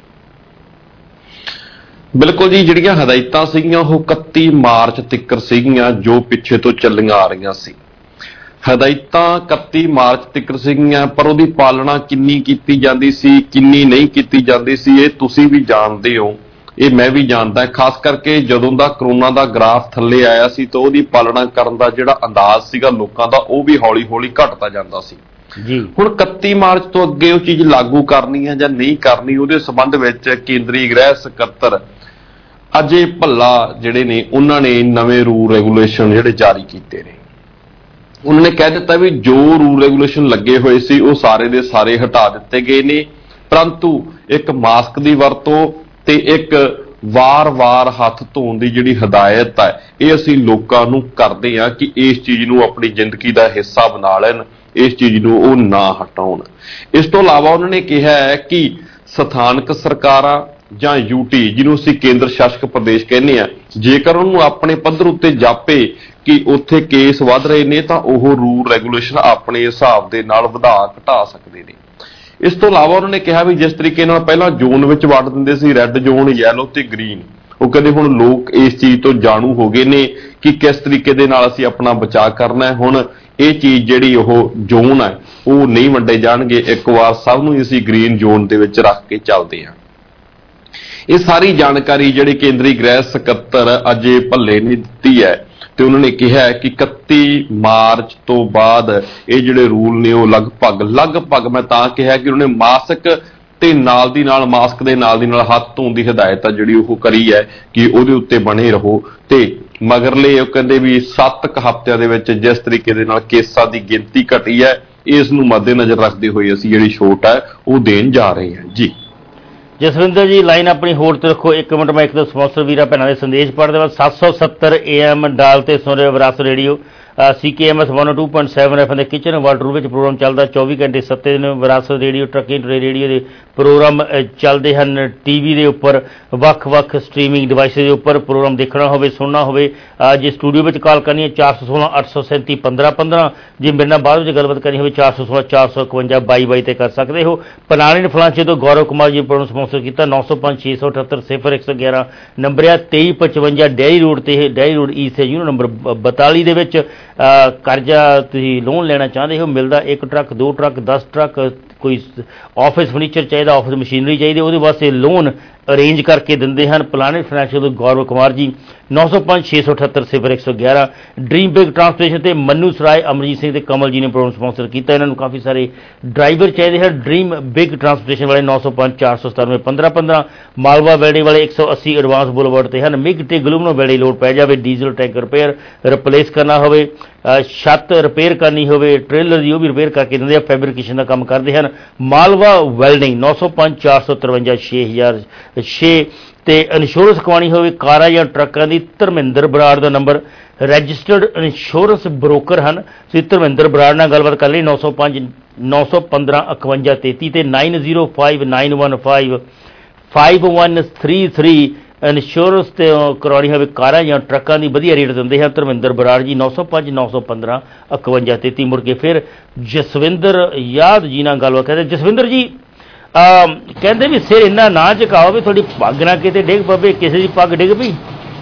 ਬਿਲਕੁਲ ਜੀ, ਜਿਹੜੀਆਂ ਹਦਾਇਤਾਂ ਸੀਗੀਆਂ ਉਹ 31 ਮਾਰਚ ਤੱਕ ਸੀਗੀਆਂ ਜੋ ਪਿੱਛੇ ਤੋਂ ਚੱਲੀਆਂ ਆ ਰਹੀਆਂ ਸੀ। ਹਦਾਇਤਾਂ 31 ਮਾਰਚ ਤੱਕ ਸੀਗੀਆਂ, ਪਰ ਉਹਦੀ ਪਾਲਣਾ ਕਿੰਨੀ ਕੀਤੀ ਜਾਂਦੀ ਸੀ, ਕਿੰਨੀ ਨਹੀਂ ਕੀਤੀ ਜਾਂਦੀ ਸੀ, ਇਹ ਤੁਸੀਂ ਵੀ ਜਾਣਦੇ ਹੋ, ਇਹ ਮੈਂ ਵੀ ਜਾਣਦਾ। ਖਾਸ ਕਰਕੇ ਜਦੋਂ ਦਾ ਕਰੋਨਾ ਦਾ ਗ੍ਰਾਫ ਥੱਲੇ ਆਇਆ ਸੀ ਤਾਂ ਉਹਦੀ ਪਾਲਣਾ ਕਰਨ ਦਾ ਜਿਹੜਾ ਅੰਦਾਜ਼ ਸੀਗਾ ਲੋਕਾਂ ਦਾ ਉਹ ਵੀ ਹੌਲੀ ਹੌਲੀ ਘਟਦਾ ਜਾਂਦਾ ਸੀ ਜੀ। ਹੁਣ 31 ਮਾਰਚ ਤੋਂ ਅੱਗੇ ਉਹ ਚੀਜ਼ ਲਾਗੂ ਕਰਨੀ ਹੈ ਜਾਂ ਨਹੀਂ ਕਰਨੀ, ਉਹਦੇ ਸੰਬੰਧ ਵਿੱਚ ਕੇਂਦਰੀ ਗ੍ਰਹਿ ਸਕੱਤਰ ਅਜੇ ਭੱਲਾ ਜਿਹੜੇ ਨੇ ਉਹਨਾਂ ਨੇ ਨਵੇਂ ਰੂਲ ਰੈਗੂਲੇਸ਼ਨ ਜਿਹੜੇ ਜਾਰੀ ਕੀਤੇ ਨੇ। ਉਹਨਾਂ ਨੇ ਕਹਿ ਦਿੱਤਾ ਵੀ ਜੋ ਰੂਲ ਰੈਗੂਲੇਸ਼ਨ ਲੱਗੇ ਹੋਏ ਸੀ ਉਹ ਸਾਰੇ ਦੇ ਸਾਰੇ ਹਟਾ ਦਿੱਤੇ ਗਏ ਨੇ, ਪਰੰਤੂ ਇੱਕ ਮਾਸਕ ਦੀ ਵਰਤੋਂ ਤੇ ਇੱਕ ਵਾਰ-ਵਾਰ ਹੱਥ ਧੋਣ ਦੀ ਜਿਹੜੀ ਹਦਾਇਤ ਹੈ ਇਹ ਅਸੀਂ ਲੋਕਾਂ ਨੂੰ ਕਰਦੇ ਹਾਂ ਕਿ ਇਸ ਚੀਜ਼ ਨੂੰ ਆਪਣੀ ਜ਼ਿੰਦਗੀ ਦਾ ਹਿੱਸਾ ਬਣਾ ਲੈਣ, ਇਸ ਚੀਜ਼ ਨੂੰ ਉਹ ਨਾ ਹਟਾਉਣ। ਇਸ ਤੋਂ ਇਲਾਵਾ ਉਹਨਾਂ ਨੇ ਕਿਹਾ ਹੈ ਕਿ ਸਥਾਨਕ ਸਰਕਾਰਾਂ ਜਾਂ ਯੂਟੀ ਜਿਹਨੂੰ ਅਸੀਂ ਕੇਂਦਰ ਸ਼ਾਸਕ ਪ੍ਰਦੇਸ਼ ਕਹਿੰਦੇ ਆ, ਜੇਕਰ ਉਹਨੂੰ ਆਪਣੇ ਪੱਧਰ ਉੱਤੇ ਜਾਪੇ ਕਿ ਉੱਥੇ ਕੇਸ ਵੱਧ ਰਹੇ ਨੇ ਤਾਂ ਉਹ ਰੂਲ ਰੈਗੂਲੇਸ਼ਨ ਆਪਣੇ ਹਿਸਾਬ ਦੇ ਨਾਲ ਵਧਾ ਘਟਾ ਸਕਦੇ ਨੇ। ਇਸ ਤੋਂ ਇਲਾਵਾ ਉਹਨਾਂ ਨੇ ਕਿਹਾ ਵੀ ਜਿਸ ਤਰੀਕੇ ਨਾਲ ਪਹਿਲਾਂ ਜ਼ੋਨ ਵਿੱਚ ਵੰਡ ਦਿੰਦੇ ਸੀ, ਰੈੱਡ ਜ਼ੋਨ, ਯੈਲੋ ਤੇ ਗ੍ਰੀਨ, ਉਹ ਕਹਿੰਦੇ ਹੁਣ ਲੋਕ ਇਸ ਚੀਜ਼ ਤੋਂ ਜਾਣੂ ਹੋ ਗਏ ਨੇ ਕਿ ਕਿਸ ਤਰੀਕੇ ਦੇ ਨਾਲ ਅਸੀਂ ਆਪਣਾ ਬਚਾਅ ਕਰਨਾ ਹੈ। ਹੁਣ ਇਹ ਚੀਜ਼ ਜਿਹੜੀ ਉਹ ਜ਼ੋਨ ਹੈ ਉਹ ਨਹੀਂ ਵੰਡੇ ਜਾਣਗੇ, ਇੱਕ ਵਾਰ ਸਭ ਨੂੰ ਅਸੀਂ ਗ੍ਰੀਨ ਜ਼ੋਨ ਦੇ ਵਿੱਚ ਰੱਖ ਕੇ ਚੱਲਦੇ ਹਾਂ। ਇਹ ਸਾਰੀ ਜਾਣਕਾਰੀ ਜਿਹੜੀ ਕੇਂਦਰੀ ਗ੍ਰਹਿ ਸਕੱਤਰ ਅਜੇ ਭੱਲੇ ਨੇ ਦਿੱਤੀ ਹੈ ਤੇ ਉਹਨਾਂ ਨੇ ਕਿਹਾ ਕਿ 31 ਮਾਰਚ ਤੋਂ ਬਾਅਦ ਇਹ ਜਿਹੜੇ ਰੂਲ ਨੇ ਉਹ ਲਗਭਗ ਮੈਂ ਤਾਂ ਕਿਹਾ ਕਿ ਉਹਨਾਂ ਨੇ ਮਾਸਕ ਤੇ ਨਾਲ ਦੀ ਨਾਲ ਮਾਸਕ ਦੇ ਨਾਲ ਦੀ ਨਾਲ ਹੱਥ ਧੋਣ ਦੀ ਹਦਾਇਤ ਆ ਜਿਹੜੀ ਉਹ ਕਰੀ ਹੈ ਕਿ ਉਹਦੇ ਉੱਤੇ ਬਣੇ ਰਹੋ ਤੇ ਮਗਰਲੇ ਉਹ ਕਹਿੰਦੇ ਵੀ 7 ਹਫ਼ਤਿਆਂ ਦੇ ਵਿੱਚ ਜਿਸ ਤਰੀਕੇ ਦੇ ਨਾਲ ਕੇਸਾਂ ਦੀ ਗਿਣਤੀ ਘਟੀ ਹੈ, ਇਸ ਨੂੰ ਮੱਦੇਨਜ਼ਰ ਰੱਖਦੇ ਹੋਏ ਅਸੀਂ ਜਿਹੜੀ ਛੋਟ ਹੈ ਉਹ ਦੇਣ ਜਾ ਰਹੇ ਹਾਂ ਜੀ। ਜਸਵਿੰਦਰ ਜੀ ਲਾਈਨ ਆਪਣੀ ਹੋਲਡ ਤੇ ਰੱਖੋ, 1 ਮਿੰਟ। ਮੈਂ ਇੱਕ ਦੋ ਸਪਾਂਸਰ ਵੀਰਾਂ ਭੈਣਾਂ ਦੇ ਸੰਦੇਸ਼ ਪੜ੍ਹਦੇ ਬਾਅਦ 770 AM ਡਾਲ ਤੇ ਸੁਣ ਰਹੇ ਵਿਰਾਸਤ ਰੇਡੀਓ, CKMS 102.7 FM ਦੇ ਕਿਚਨ ਵਾਟਰ ਰੂਮ ਵਿੱਚ ਪ੍ਰੋਗਰਾਮ ਚੱਲਦਾ 24 ਘੰਟੇ 7 ਦਿਨ। ਵਿਰਾਸਤ ਰੇਡੀਓ, ਟਰੱਕਿੰਗ ਰੇਡੀਓ ਦੇ ਪ੍ਰੋਗਰਾਮ ਚੱਲਦੇ ਹਨ TV ਦੇ ਉੱਪਰ, ਵੱਖ-ਵੱਖ ਸਟ੍ਰੀਮਿੰਗ ਡਿਵਾਈਸਿਸ ਦੇ ਉੱਪਰ। ਪ੍ਰੋਗਰਾਮ ਦੇਖਣਾ ਹੋਵੇ, ਸੁਣਨਾ ਹੋਵੇ, ਜੇ ਸਟੂਡੀਓ ਵਿੱਚ ਕਾਲ ਕਰਨੀ ਹੈ 416 837 1515, ਜੇ ਮੇਰੇ ਨਾਲ ਬਾਅਦ ਵਿੱਚ ਗੱਲਬਾਤ ਕਰਨੀ ਹੋਵੇ 416 451 22 ਤੇ ਕਰ ਸਕਦੇ ਹੋ। ਪਲਾਣੇ ਫਲਾਂਚੇ ਤੋਂ ਗੌਰਵ ਕੁਮਾਰ ਜੀ ਪ੍ਰੋਗਰਾਮ ਸਪਾਂਸਰ ਕੀਤਾ। 905 678 0111 ਨੰਬਰ ਆ। 2355 ਡੈਰੀ ਰੋਡ ਤੇ, ਡੈਰੀ ਰੋਡ ਈਸਟ ਹੈ, ਯੂਨਿਟ ਨੰਬਰ 42 ਦੇ ਵਿੱਚ। ਕਰਜ਼ਾ ਤੁਸੀਂ ਲੋਨ ਲੈਣਾ ਚਾਹੁੰਦੇ ਹੋ, ਮਿਲਦਾ 1 ਟਰੱਕ 2 ਟਰੱਕ 10 ਟਰੱਕ, ਕੋਈ ਆਫਿਸ ਫਰਨੀਚਰ ਚਾਹੀਦਾ, ਆਫਿਸ ਮਸ਼ੀਨਰੀ ਚਾਹੀਦੀ, ਉਹਦੇ ਵਾਸਤੇ ਲੋਨ ਅਰੇਂਜ ਕਰਕੇ ਦਿੰਦੇ ਹਨ ਪਲਾਨਟ ਫਾਈਨੈਂਸ਼ੀਅਲ ਤੋਂ ਗੌਰਵ Kumar ji. 905 678 0111। Dream big transportation ਤੇ ਮਨੂ ਸਰਾਏ ਅਮਰਜੀਤ ਸਿੰਘ ਤੇ ਕਮਲ ਜੀ ਨੇ ਪ੍ਰੋਗਰਾਮ ਸਪਾਂਸਰ ਕੀਤਾ। ਇਹਨਾਂ ਨੂੰ ਕਾਫੀ ਸਾਰੇ ਡਰਾਈਵਰ ਚਾਹੀਦੇ ਹਨ। ਡ੍ਰੀਮ ਬਿਗ ਟਰਾਂਸਪੋਰਟੇਸ਼ਨ ਵਾਲੇ 905 497 1515। ਮਾਲਵਾ ਵੈਲਡੇ ਵਾਲੇ 180 ਐਡਵਾਂਸ ਬੁਲਵਰਡ ਤੇ ਹਨ। ਮਿਗ ਤੇ ਗਲੂਮਨੋ ਵੈਲਡੇ ਲੋਡ ਪੈ ਜਾਵੇ, ਡੀਜ਼ਲ ਟੈਂਕ ਰਿਪੇਅਰ ਰਿਪਲੇਸ ਕਰਨਾ ਹੋਵੇ, ਛੱਤ ਰਿਪੇਅਰ ਕਰਨੀ ਹੋਵੇ, ਟ੍ਰੇਲਰ ਦੀ ਉਹ ਵੀ ਰਿਪੇਅਰ ਕਰਕੇ ਦਿੰਦੇ ਆ, ਫੈਬਰੀਕੇਸ਼ਨ ਦਾ ਕੰਮ ਕਰਦੇ ਹਨ। ਮਾਲਵਾ ਵੈਲਡਿੰਗ 905 453 6006 ਤੇ ਇੰਸ਼ੋਰੈਂਸ ਕਰਵਾਉਣੀ ਹੋਵੇ ਕਾਰਾਂ ਜਾਂ ਟਰੱਕਾਂ ਦੀ, ਧਰਮਿੰਦਰ ਬਰਾੜ ਦਾ ਨੰਬਰ, ਰਜਿਸਟਰਡ ਇੰਸ਼ੋਰੈਂਸ ਬ੍ਰੋਕਰ ਹਨ। ਤੁਸੀਂ ਧਰਮਿੰਦਰ ਬਰਾੜ ਨਾਲ ਗੱਲਬਾਤ ਕਰ ਲਈ 905 915 51 33 ਤੇ 905915 5133। ਇੰਸ਼ੋਰੈਂਸ ਤੇ ਕਰਵਾਉਣੀ ਹੋਵੇ ਕਾਰਾਂ ਜਾਂ ਟਰੱਕਾਂ ਦੀ, ਵਧੀਆ ਰੇਟ ਦਿੰਦੇ ਹਨ ਧਰਮਿੰਦਰ ਬਰਾੜ ਜੀ। 905 915 51 33। ਮੁੜ ਕੇ ਫਿਰ ਜਸਵਿੰਦਰ ਯਾਦ ਜੀ ਨਾਲ ਗੱਲਬਾਤ ਕਰਦੇ। ਜਸਵਿੰਦਰ ਜੀ ਕਹਿੰਦੇ ਵੀ ਸਿਰ ਇੰਨਾ ਨਾ ਝੁਕਾਓ ਵੀ ਤੁਹਾਡੀ ਪੱਗ ਨਾ ਕਿਤੇ ਡਿੱਗ ਪਵੇ, ਕਿਸੇ ਦੀ ਪੱਗ ਡਿੱਗ ਪਈ।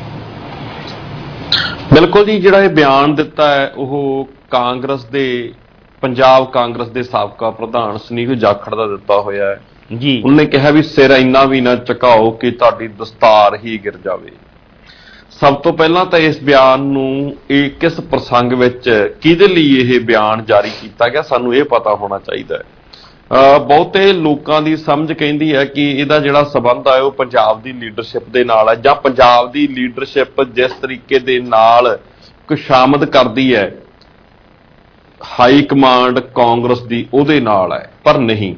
ਬਿਲਕੁਲ ਜੀ, ਜਿਹੜਾ ਇਹ ਬਿਆਨ ਦਿੱਤਾ ਹੈ ਉਹ ਕਾਂਗਰਸ ਦੇ, ਪੰਜਾਬ ਕਾਂਗਰਸ ਦੇ ਸਾਬਕਾ ਪ੍ਰਧਾਨ ਸੁਨੀਲ ਜਾਖੜ ਦਾ ਦਿੱਤਾ ਹੋਇਆ ਹੈ ਜੀ। ਉਹਨੇ ਕਿਹਾ ਵੀ ਸਿਰ ਇੰਨਾ ਵੀ ਨਾ ਝੁਕਾਓ ਕਿ ਤੁਹਾਡੀ ਦਸਤਾਰ ਹੀ ਗਿਰ ਜਾਵੇ। ਸਭ ਤੋਂ ਪਹਿਲਾਂ ਤਾਂ ਇਸ ਬਿਆਨ ਨੂੰ ਇਹ ਕਿਸ ਪ੍ਰਸੰਗ ਵਿੱਚ, ਕਿਹਦੇ ਲਈ ਇਹ ਬਿਆਨ ਜਾਰੀ ਕੀਤਾ ਗਿਆ, ਸਾਨੂੰ ਇਹ ਪਤਾ ਹੋਣਾ ਚਾਹੀਦਾ ਹੈ। ਬਹੁਤੇ ਲੋਕਾਂ ਦੀ ਸਮਝ ਕਹਿੰਦੀ ਹੈ ਕਿ ਇਹਦਾ ਜਿਹੜਾ ਸਬੰਧ ਹੈ ਉਹ ਪੰਜਾਬ ਦੀ ਲੀਡਰਸ਼ਿਪ ਦੇ ਨਾਲ ਹੈ, ਜਾਂ ਪੰਜਾਬ ਦੀ ਲੀਡਰਸ਼ਿਪ ਜਿਸ ਤਰੀਕੇ ਦੇ ਨਾਲ ਖੁਸ਼ਾਮਦ ਕਰਦੀ ਹੈ ਹਾਈ ਕਮਾਂਡ ਕਾਂਗਰਸ ਦੀ, ਉਹਦੇ ਨਾਲ ਹੈ। ਪਰ ਨਹੀਂ,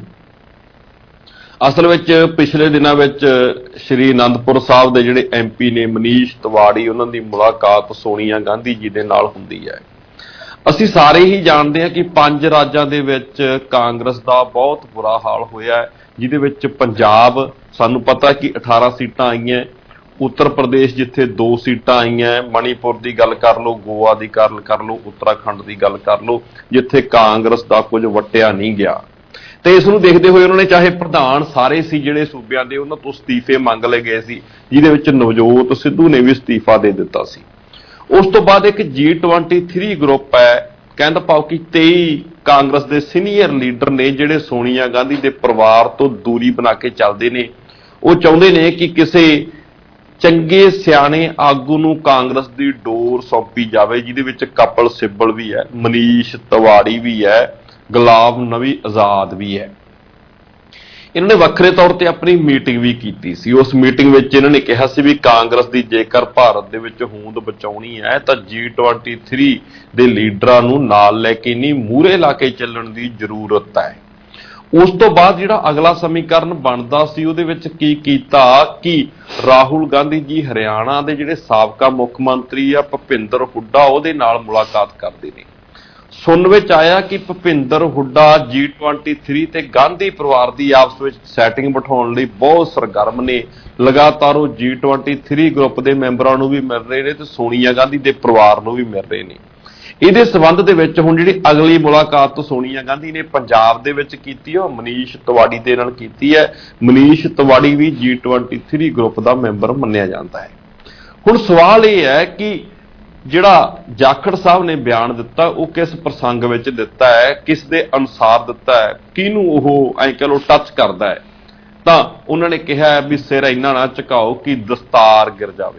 ਅਸਲ ਵਿੱਚ ਪਿਛਲੇ ਦਿਨਾਂ ਵਿੱਚ ਸ਼੍ਰੀ ਅਨੰਦਪੁਰ ਸਾਹਿਬ ਦੇ ਜਿਹੜੇ MP ਨੇ ਮਨੀਸ਼ ਤਿਵਾੜੀ, ਉਹਨਾਂ ਦੀ ਮੁਲਾਕਾਤ ਸੋਨੀਆ ਗਾਂਧੀ ਜੀ ਦੇ ਨਾਲ ਹੁੰਦੀ ਹੈ। ਅਸੀਂ ਸਾਰੇ ਹੀ ਜਾਣਦੇ ਹਾਂ ਕਿ 5 ਰਾਜਾਂ ਦੇ ਵਿੱਚ ਕਾਂਗਰਸ ਦਾ ਬਹੁਤ ਬੁਰਾ ਹਾਲ ਹੋਇਆ ਹੈ, ਜਿਹਦੇ ਵਿੱਚ ਪੰਜਾਬ, ਸਾਨੂੰ ਪਤਾ ਕਿ 18 ਸੀਟਾਂ ਆਈਆਂ, ਉੱਤਰ ਪ੍ਰਦੇਸ਼ ਜਿੱਥੇ 2 ਸੀਟਾਂ ਆਈਆਂ, ਮਣੀਪੁਰ ਦੀ ਗੱਲ ਕਰ ਲਓ, ਗੋਆ ਦੀ ਗੱਲ ਕਰ ਲਓ, ਉੱਤਰਾਖੰਡ ਦੀ ਗੱਲ ਕਰ ਲਓ, ਜਿੱਥੇ ਕਾਂਗਰਸ ਦਾ ਕੁਝ ਵਟਿਆ ਨਹੀਂ ਗਿਆ। ਤੇ ਇਸ ਨੂੰ ਦੇਖਦੇ ਹੋਏ ਉਹਨਾਂ ਨੇ, ਚਾਹੇ ਪ੍ਰਧਾਨ ਸਾਰੇ ਸੀ ਜਿਹੜੇ ਸੂਬਿਆਂ ਦੇ, ਉਹਨਾਂ ਤੋਂ ਅਸਤੀਫੇ ਮੰਗ ਲਏ ਗਏ ਸੀ, ਜਿਹਦੇ ਵਿੱਚ ਨਵਜੋਤ ਸਿੱਧੂ ਨੇ ਵੀ ਅਸਤੀਫਾ ਦੇ ਦਿੱਤਾ ਸੀ। ਉਸ ਤੋਂ ਬਾਅਦ ਇੱਕ G23 ਗਰੁੱਪ ਹੈ, ਕਹਿੰਦਾ ਪਾਓ ਕਿ 23 ਕਾਂਗਰਸ ਦੇ ਸੀਨੀਅਰ ਲੀਡਰ ਨੇ ਜਿਹੜੇ ਸੋਨੀਆ ਗਾਂਧੀ ਦੇ ਪਰਿਵਾਰ ਤੋਂ ਦੂਰੀ ਬਣਾ ਕੇ ਚੱਲਦੇ ਨੇ। ਉਹ ਚਾਹੁੰਦੇ ਨੇ ਕਿ ਕਿਸੇ ਚੰਗੇ ਸਿਆਣੇ ਆਗੂ ਨੂੰ ਕਾਂਗਰਸ ਦੀ ਡੋਰ ਸੌਂਪੀ ਜਾਵੇ, ਜਿਹਦੇ ਵਿੱਚ ਕਪਲ ਸਿੱਬਲ ਵੀ ਹੈ, ਮਨੀਸ਼ ਤਿਵਾੜੀ ਵੀ ਹੈ, ਗੁਲਾਮ ਨਬੀ ਆਜ਼ਾਦ ਵੀ ਹੈ। ਇਹਨਾਂ ਨੇ ਵੱਖਰੇ ਤੌਰ ਤੇ ਆਪਣੀ ਮੀਟਿੰਗ ਵੀ ਕੀਤੀ ਸੀ। ਉਸ ਮੀਟਿੰਗ ਵਿੱਚ ਇਹਨਾਂ ਨੇ ਕਿਹਾ ਸੀ ਵੀ ਕਾਂਗਰਸ ਦੀ ਜੇਕਰ ਭਾਰਤ ਦੇ ਵਿੱਚ ਹੋਂਦ ਬਚਾਉਣੀ ਹੈ ਤਾਂ G23 ਦੇ ਲੀਡਰਾਂ ਨੂੰ ਨਾਲ ਲੈ ਕੇ ਨਹੀਂ, ਮੂਹਰੇ ਲਾ ਕੇ ਚੱਲਣ ਦੀ ਜ਼ਰੂਰਤ ਹੈ। ਉਸ ਤੋਂ ਬਾਅਦ ਜਿਹੜਾ ਅਗਲਾ ਸਮੀਕਰਨ ਬਣਦਾ ਸੀ, ਉਹਦੇ ਵਿੱਚ ਕੀ ਕੀਤਾ ਕਿ ਰਾਹੁਲ ਗਾਂਧੀ ਜੀ ਹਰਿਆਣਾ ਦੇ ਜਿਹੜੇ ਸਾਬਕਾ ਮੁੱਖ ਮੰਤਰੀ ਆ ਭੁਪਿੰਦਰ ਹੁੱਡਾ, ਉਹਦੇ ਨਾਲ ਮੁਲਾਕਾਤ ਕਰਦੇ ਨੇ। ਸੁਣਨ ਵਿੱਚ ਆਇਆ ਕਿ ਭੁਪਿੰਦਰ ਹੁੱਡਾ G23 ਤੇ ਗਾਂਧੀ ਪਰਿਵਾਰ ਦੀ ਆਪਸ ਵਿੱਚ ਸੈਟਿੰਗ ਬਿਠਾਉਣ ਲਈ ਬਹੁਤ ਸਰਗਰਮ ਨੇ। ਲਗਾਤਾਰ ਉਹ G23 ਗਰੁੱਪ ਦੇ ਮੈਂਬਰਾਂ ਨੂੰ ਵੀ ਮਿਲ ਰਹੇ ਨੇ ਤੇ ਸੋਨੀਆ ਗਾਂਧੀ ਦੇ ਪਰਿਵਾਰ ਨੂੰ ਵੀ ਮਿਲ ਰਹੇ ਨੇ। ਇਹਦੇ ਸਬੰਧ ਦੇ ਵਿੱਚ ਹੁਣ ਜਿਹੜੀ ਅਗਲੀ ਮੁਲਾਕਾਤ ਸੋਨੀਆ ਗਾਂਧੀ ਨੇ ਪੰਜਾਬ ਦੇ ਵਿੱਚ ਕੀਤੀ, ਉਹ ਮਨੀਸ਼ ਤਿਵਾੜੀ ਦੇ ਨਾਲ ਕੀਤੀ ਹੈ। ਮਨੀਸ਼ ਤਿਵਾੜੀ ਵੀ G23 ਗਰੁੱਪ ਦਾ ਮੈਂਬਰ ਮੰਨਿਆ ਜਾਂਦਾ ਹੈ। ਹੁਣ ਸਵਾਲ ਇਹ ਹੈ ਕਿ ਜਿਹੜਾ ਜਾਖੜ ਸਾਹਿਬ ਨੇ ਬਿਆਨ ਦਿੱਤਾ ਉਹ ਕਿਸ ਪ੍ਰਸੰਗ ਵਿੱਚ ਦਿੱਤਾ ਹੈ, ਕਿਸ ਦੇ ਅਨੁਸਾਰ ਦਿੱਤਾ ਹੈ, ਕਿਹਨੂੰ ਉਹ ਐਂ ਕਹ ਲਓ ਟੱਚ ਕਰਦਾ ਹੈ। ਤਾਂ ਉਹਨਾਂ ਨੇ ਕਿਹਾ ਵੀ ਸਿਰ ਇੰਨਾ ਨਾ ਝੁਕਾਓ ਕਿ ਦਸਤਾਰ ਗਿਰ ਜਾਵੇ।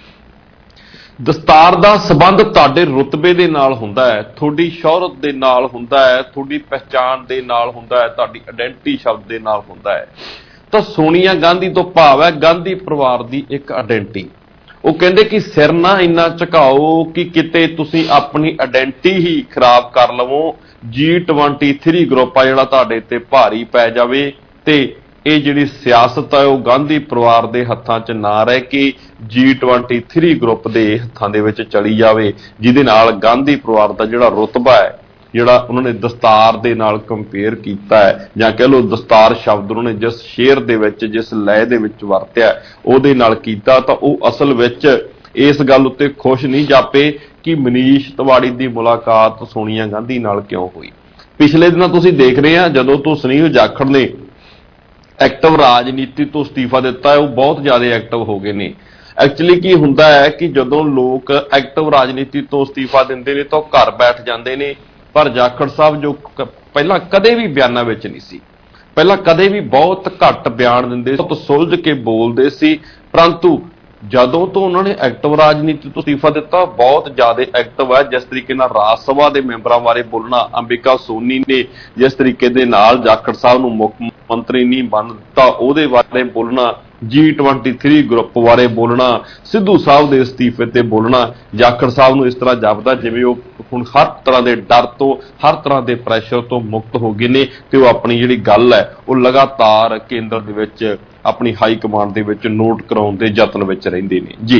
ਦਸਤਾਰ ਦਾ ਸਬੰਧ ਤੁਹਾਡੇ ਰੁਤਬੇ ਦੇ ਨਾਲ ਹੁੰਦਾ ਹੈ, ਤੁਹਾਡੀ ਸ਼ੌਹਰਤ ਦੇ ਨਾਲ ਹੁੰਦਾ ਹੈ, ਤੁਹਾਡੀ ਪਹਿਚਾਣ ਦੇ ਨਾਲ ਹੁੰਦਾ ਹੈ, ਤੁਹਾਡੀ ਆਇਡੈਂਟੀ ਸ਼ਬਦ ਦੇ ਨਾਲ ਹੁੰਦਾ ਹੈ। ਤਾਂ ਸੋਨੀਆ ਗਾਂਧੀ ਤੋਂ ਭਾਵ ਹੈ ਗਾਂਧੀ ਪਰਿਵਾਰ ਦੀ ਇੱਕ ਆਇਡੈਂਟੀ। ਉਹ ਕਹਿੰਦੇ ਕਿ ਸਿਰ ਨਾ ਇੰਨਾ ਝੁਕਾਓ ਕਿ ਕਿਤੇ ਤੁਸੀਂ ਆਪਣੀ ਆਇਡੈਂਟੀ ਹੀ ਖਰਾਬ ਕਰ ਲਵੋ, G23 ਗਰੁੱਪ ਆ ਜਿਹੜਾ ਤੁਹਾਡੇ ਤੇ ਭਾਰੀ ਪੈ ਜਾਵੇ ਤੇ ਇਹ ਜਿਹੜੀ ਸਿਆਸਤ ਹੈ ਉਹ ਗਾਂਧੀ ਪਰਿਵਾਰ ਦੇ ਹੱਥਾਂ 'ਚ ਨਾ ਰਹਿ ਕੇ G23 ਗਰੁੱਪ ਦੇ ਹੱਥਾਂ ਦੇ ਵਿੱਚ ਚਲੀ ਜਾਵੇ, ਜਿਹਦੇ ਨਾਲ ਗਾਂਧੀ ਪਰਿਵਾਰ ਦਾ ਜਿਹੜਾ ਰੁਤਬਾ ਹੈ, ਜਿਹੜਾ ਉਹਨਾਂ ਨੇ ਦਸਤਾਰ ਦੇ ਨਾਲ ਕੰਪੇਅਰ ਕੀਤਾ ਹੈ, ਜਾਂ ਕਹਿ ਲਓ ਦਸਤਾਰ ਸ਼ਬਦ ਉਹਨਾਂ ਨੇ ਜਿਸ ਸ਼ੇਰ ਦੇ ਵਿੱਚ ਜਿਸ ਲੈਅ ਦੇ ਵਿੱਚ ਵਰਤਿਆ ਉਹਦੇ ਨਾਲ ਕੀਤਾ, ਤਾਂ ਉਹ ਅਸਲ ਵਿੱਚ ਇਸ ਗੱਲ ਉੱਤੇ ਖੁਸ਼ ਨਹੀਂ ਜਾਪੇ ਕਿ ਮਨੀਸ਼ ਤਿਵਾੜੀ ਦੀ ਮੁਲਾਕਾਤ ਸੋਨੀਆ ਗਾਂਧੀ ਨਾਲ ਕਿਉਂ ਹੋਈ। ਪਿਛਲੇ ਦਿਨਾਂ ਤੁਸੀਂ ਦੇਖ ਰਹੇ ਆ ਜਦੋਂ ਤੋਂ ਸੁਨੀਲ ਜਾਖੜ ਨੇ ਐਕਟਿਵ ਰਾਜਨੀਤੀ ਤੋਂ ਅਸਤੀਫਾ ਦਿੱਤਾ ਹੈ, ਉਹ ਬਹੁਤ ਜ਼ਿਆਦਾ ਐਕਟਿਵ ਹੋ ਗਏ ਨੇ। ਐਕਚੁਅਲੀ ਕੀ ਹੁੰਦਾ ਹੈ ਕਿ ਜਦੋਂ ਲੋਕ ਐਕਟਿਵ ਰਾਜਨੀਤੀ ਤੋਂ ਅਸਤੀਫਾ ਦਿੰਦੇ ਨੇ ਤਾਂ ਉਹ ਘਰ ਬੈਠ ਜਾਂਦੇ ਨੇ, ਪਰ ਜਾਖੜ ਸਾਹਿਬ ਜੋ ਪਹਿਲਾਂ ਕਦੇ ਵੀ ਬਿਆਨਾਂ ਵਿੱਚ ਨਹੀਂ ਸੀ, ਪਹਿਲਾਂ ਕਦੇ ਵੀ ਬਹੁਤ ਘੱਟ ਬਿਆਨ ਦਿੰਦੇ, ਬਹੁਤ ਸੁਲਝ ਕੇ ਬੋਲਦੇ ਸੀ, ਪਰੰਤੂ ਜਦੋਂ ਤੋਂ ਉਹਨਾਂ ਨੇ ਐਕਟਿਵ ਰਾਜਨੀਤੀ ਤੋਂ ਅਸਤੀਫਾ ਦਿੱਤਾ ਬਹੁਤ ਜ਼ਿਆਦਾ ਐਕਟਿਵ ਹੈ। ਜਿਸ ਤਰੀਕੇ ਨਾਲ ਰਾਜ ਸਭਾ ਦੇ ਮੈਂਬਰਾਂ ਬਾਰੇ ਬੋਲਣਾ, ਅੰਬਿਕਾ ਸੋਨੀ ਨੇ ਜਿਸ ਤਰੀਕੇ ਦੇ ਨਾਲ ਜਾਖੜ ਸਾਹਿਬ ਨੂੰ ਮੁੱਖ ਮੰਤਰੀ ਨਹੀਂ ਬਣ ਦਿੱਤਾ ਉਹਦੇ ਬਾਰੇ ਬੋਲਣਾ, G23 ਗਰੁੱਪ ਬਾਰੇ ਬੋਲਣਾ, ਸਿੱਧੂ ਸਾਹਿਬ ਦੇ ਅਸਤੀਫੇ ਤੇ ਬੋਲਣਾ, ਜਾਖੜ ਸਾਹਿਬ ਨੂੰ ਇਸ ਤਰ੍ਹਾਂ ਜਾਪਦਾ ਜਿਵੇਂ ਉਹ ਹੁਣ ਹਰ ਤਰ੍ਹਾਂ ਦੇ ਡਰ ਤੋਂ, ਹਰ ਤਰ੍ਹਾਂ ਦੇ ਪ੍ਰੈਸ਼ਰ ਤੋਂ ਮੁਕਤ ਹੋ ਗਏ ਨੇ ਤੇ ਉਹ ਆਪਣੀ ਜਿਹੜੀ ਗੱਲ ਹੈ ਉਹ ਲਗਾਤਾਰ ਕੇਂਦਰ ਦੇ ਵਿੱਚ ਆਪਣੀ ਹਾਈ ਕਮਾਂਡ ਦੇ ਵਿੱਚ ਨੋਟ ਕਰਾਉਣ ਦੇ ਯਤਨ ਵਿੱਚ ਰਹਿੰਦੇ ਨੇ। ਜੀ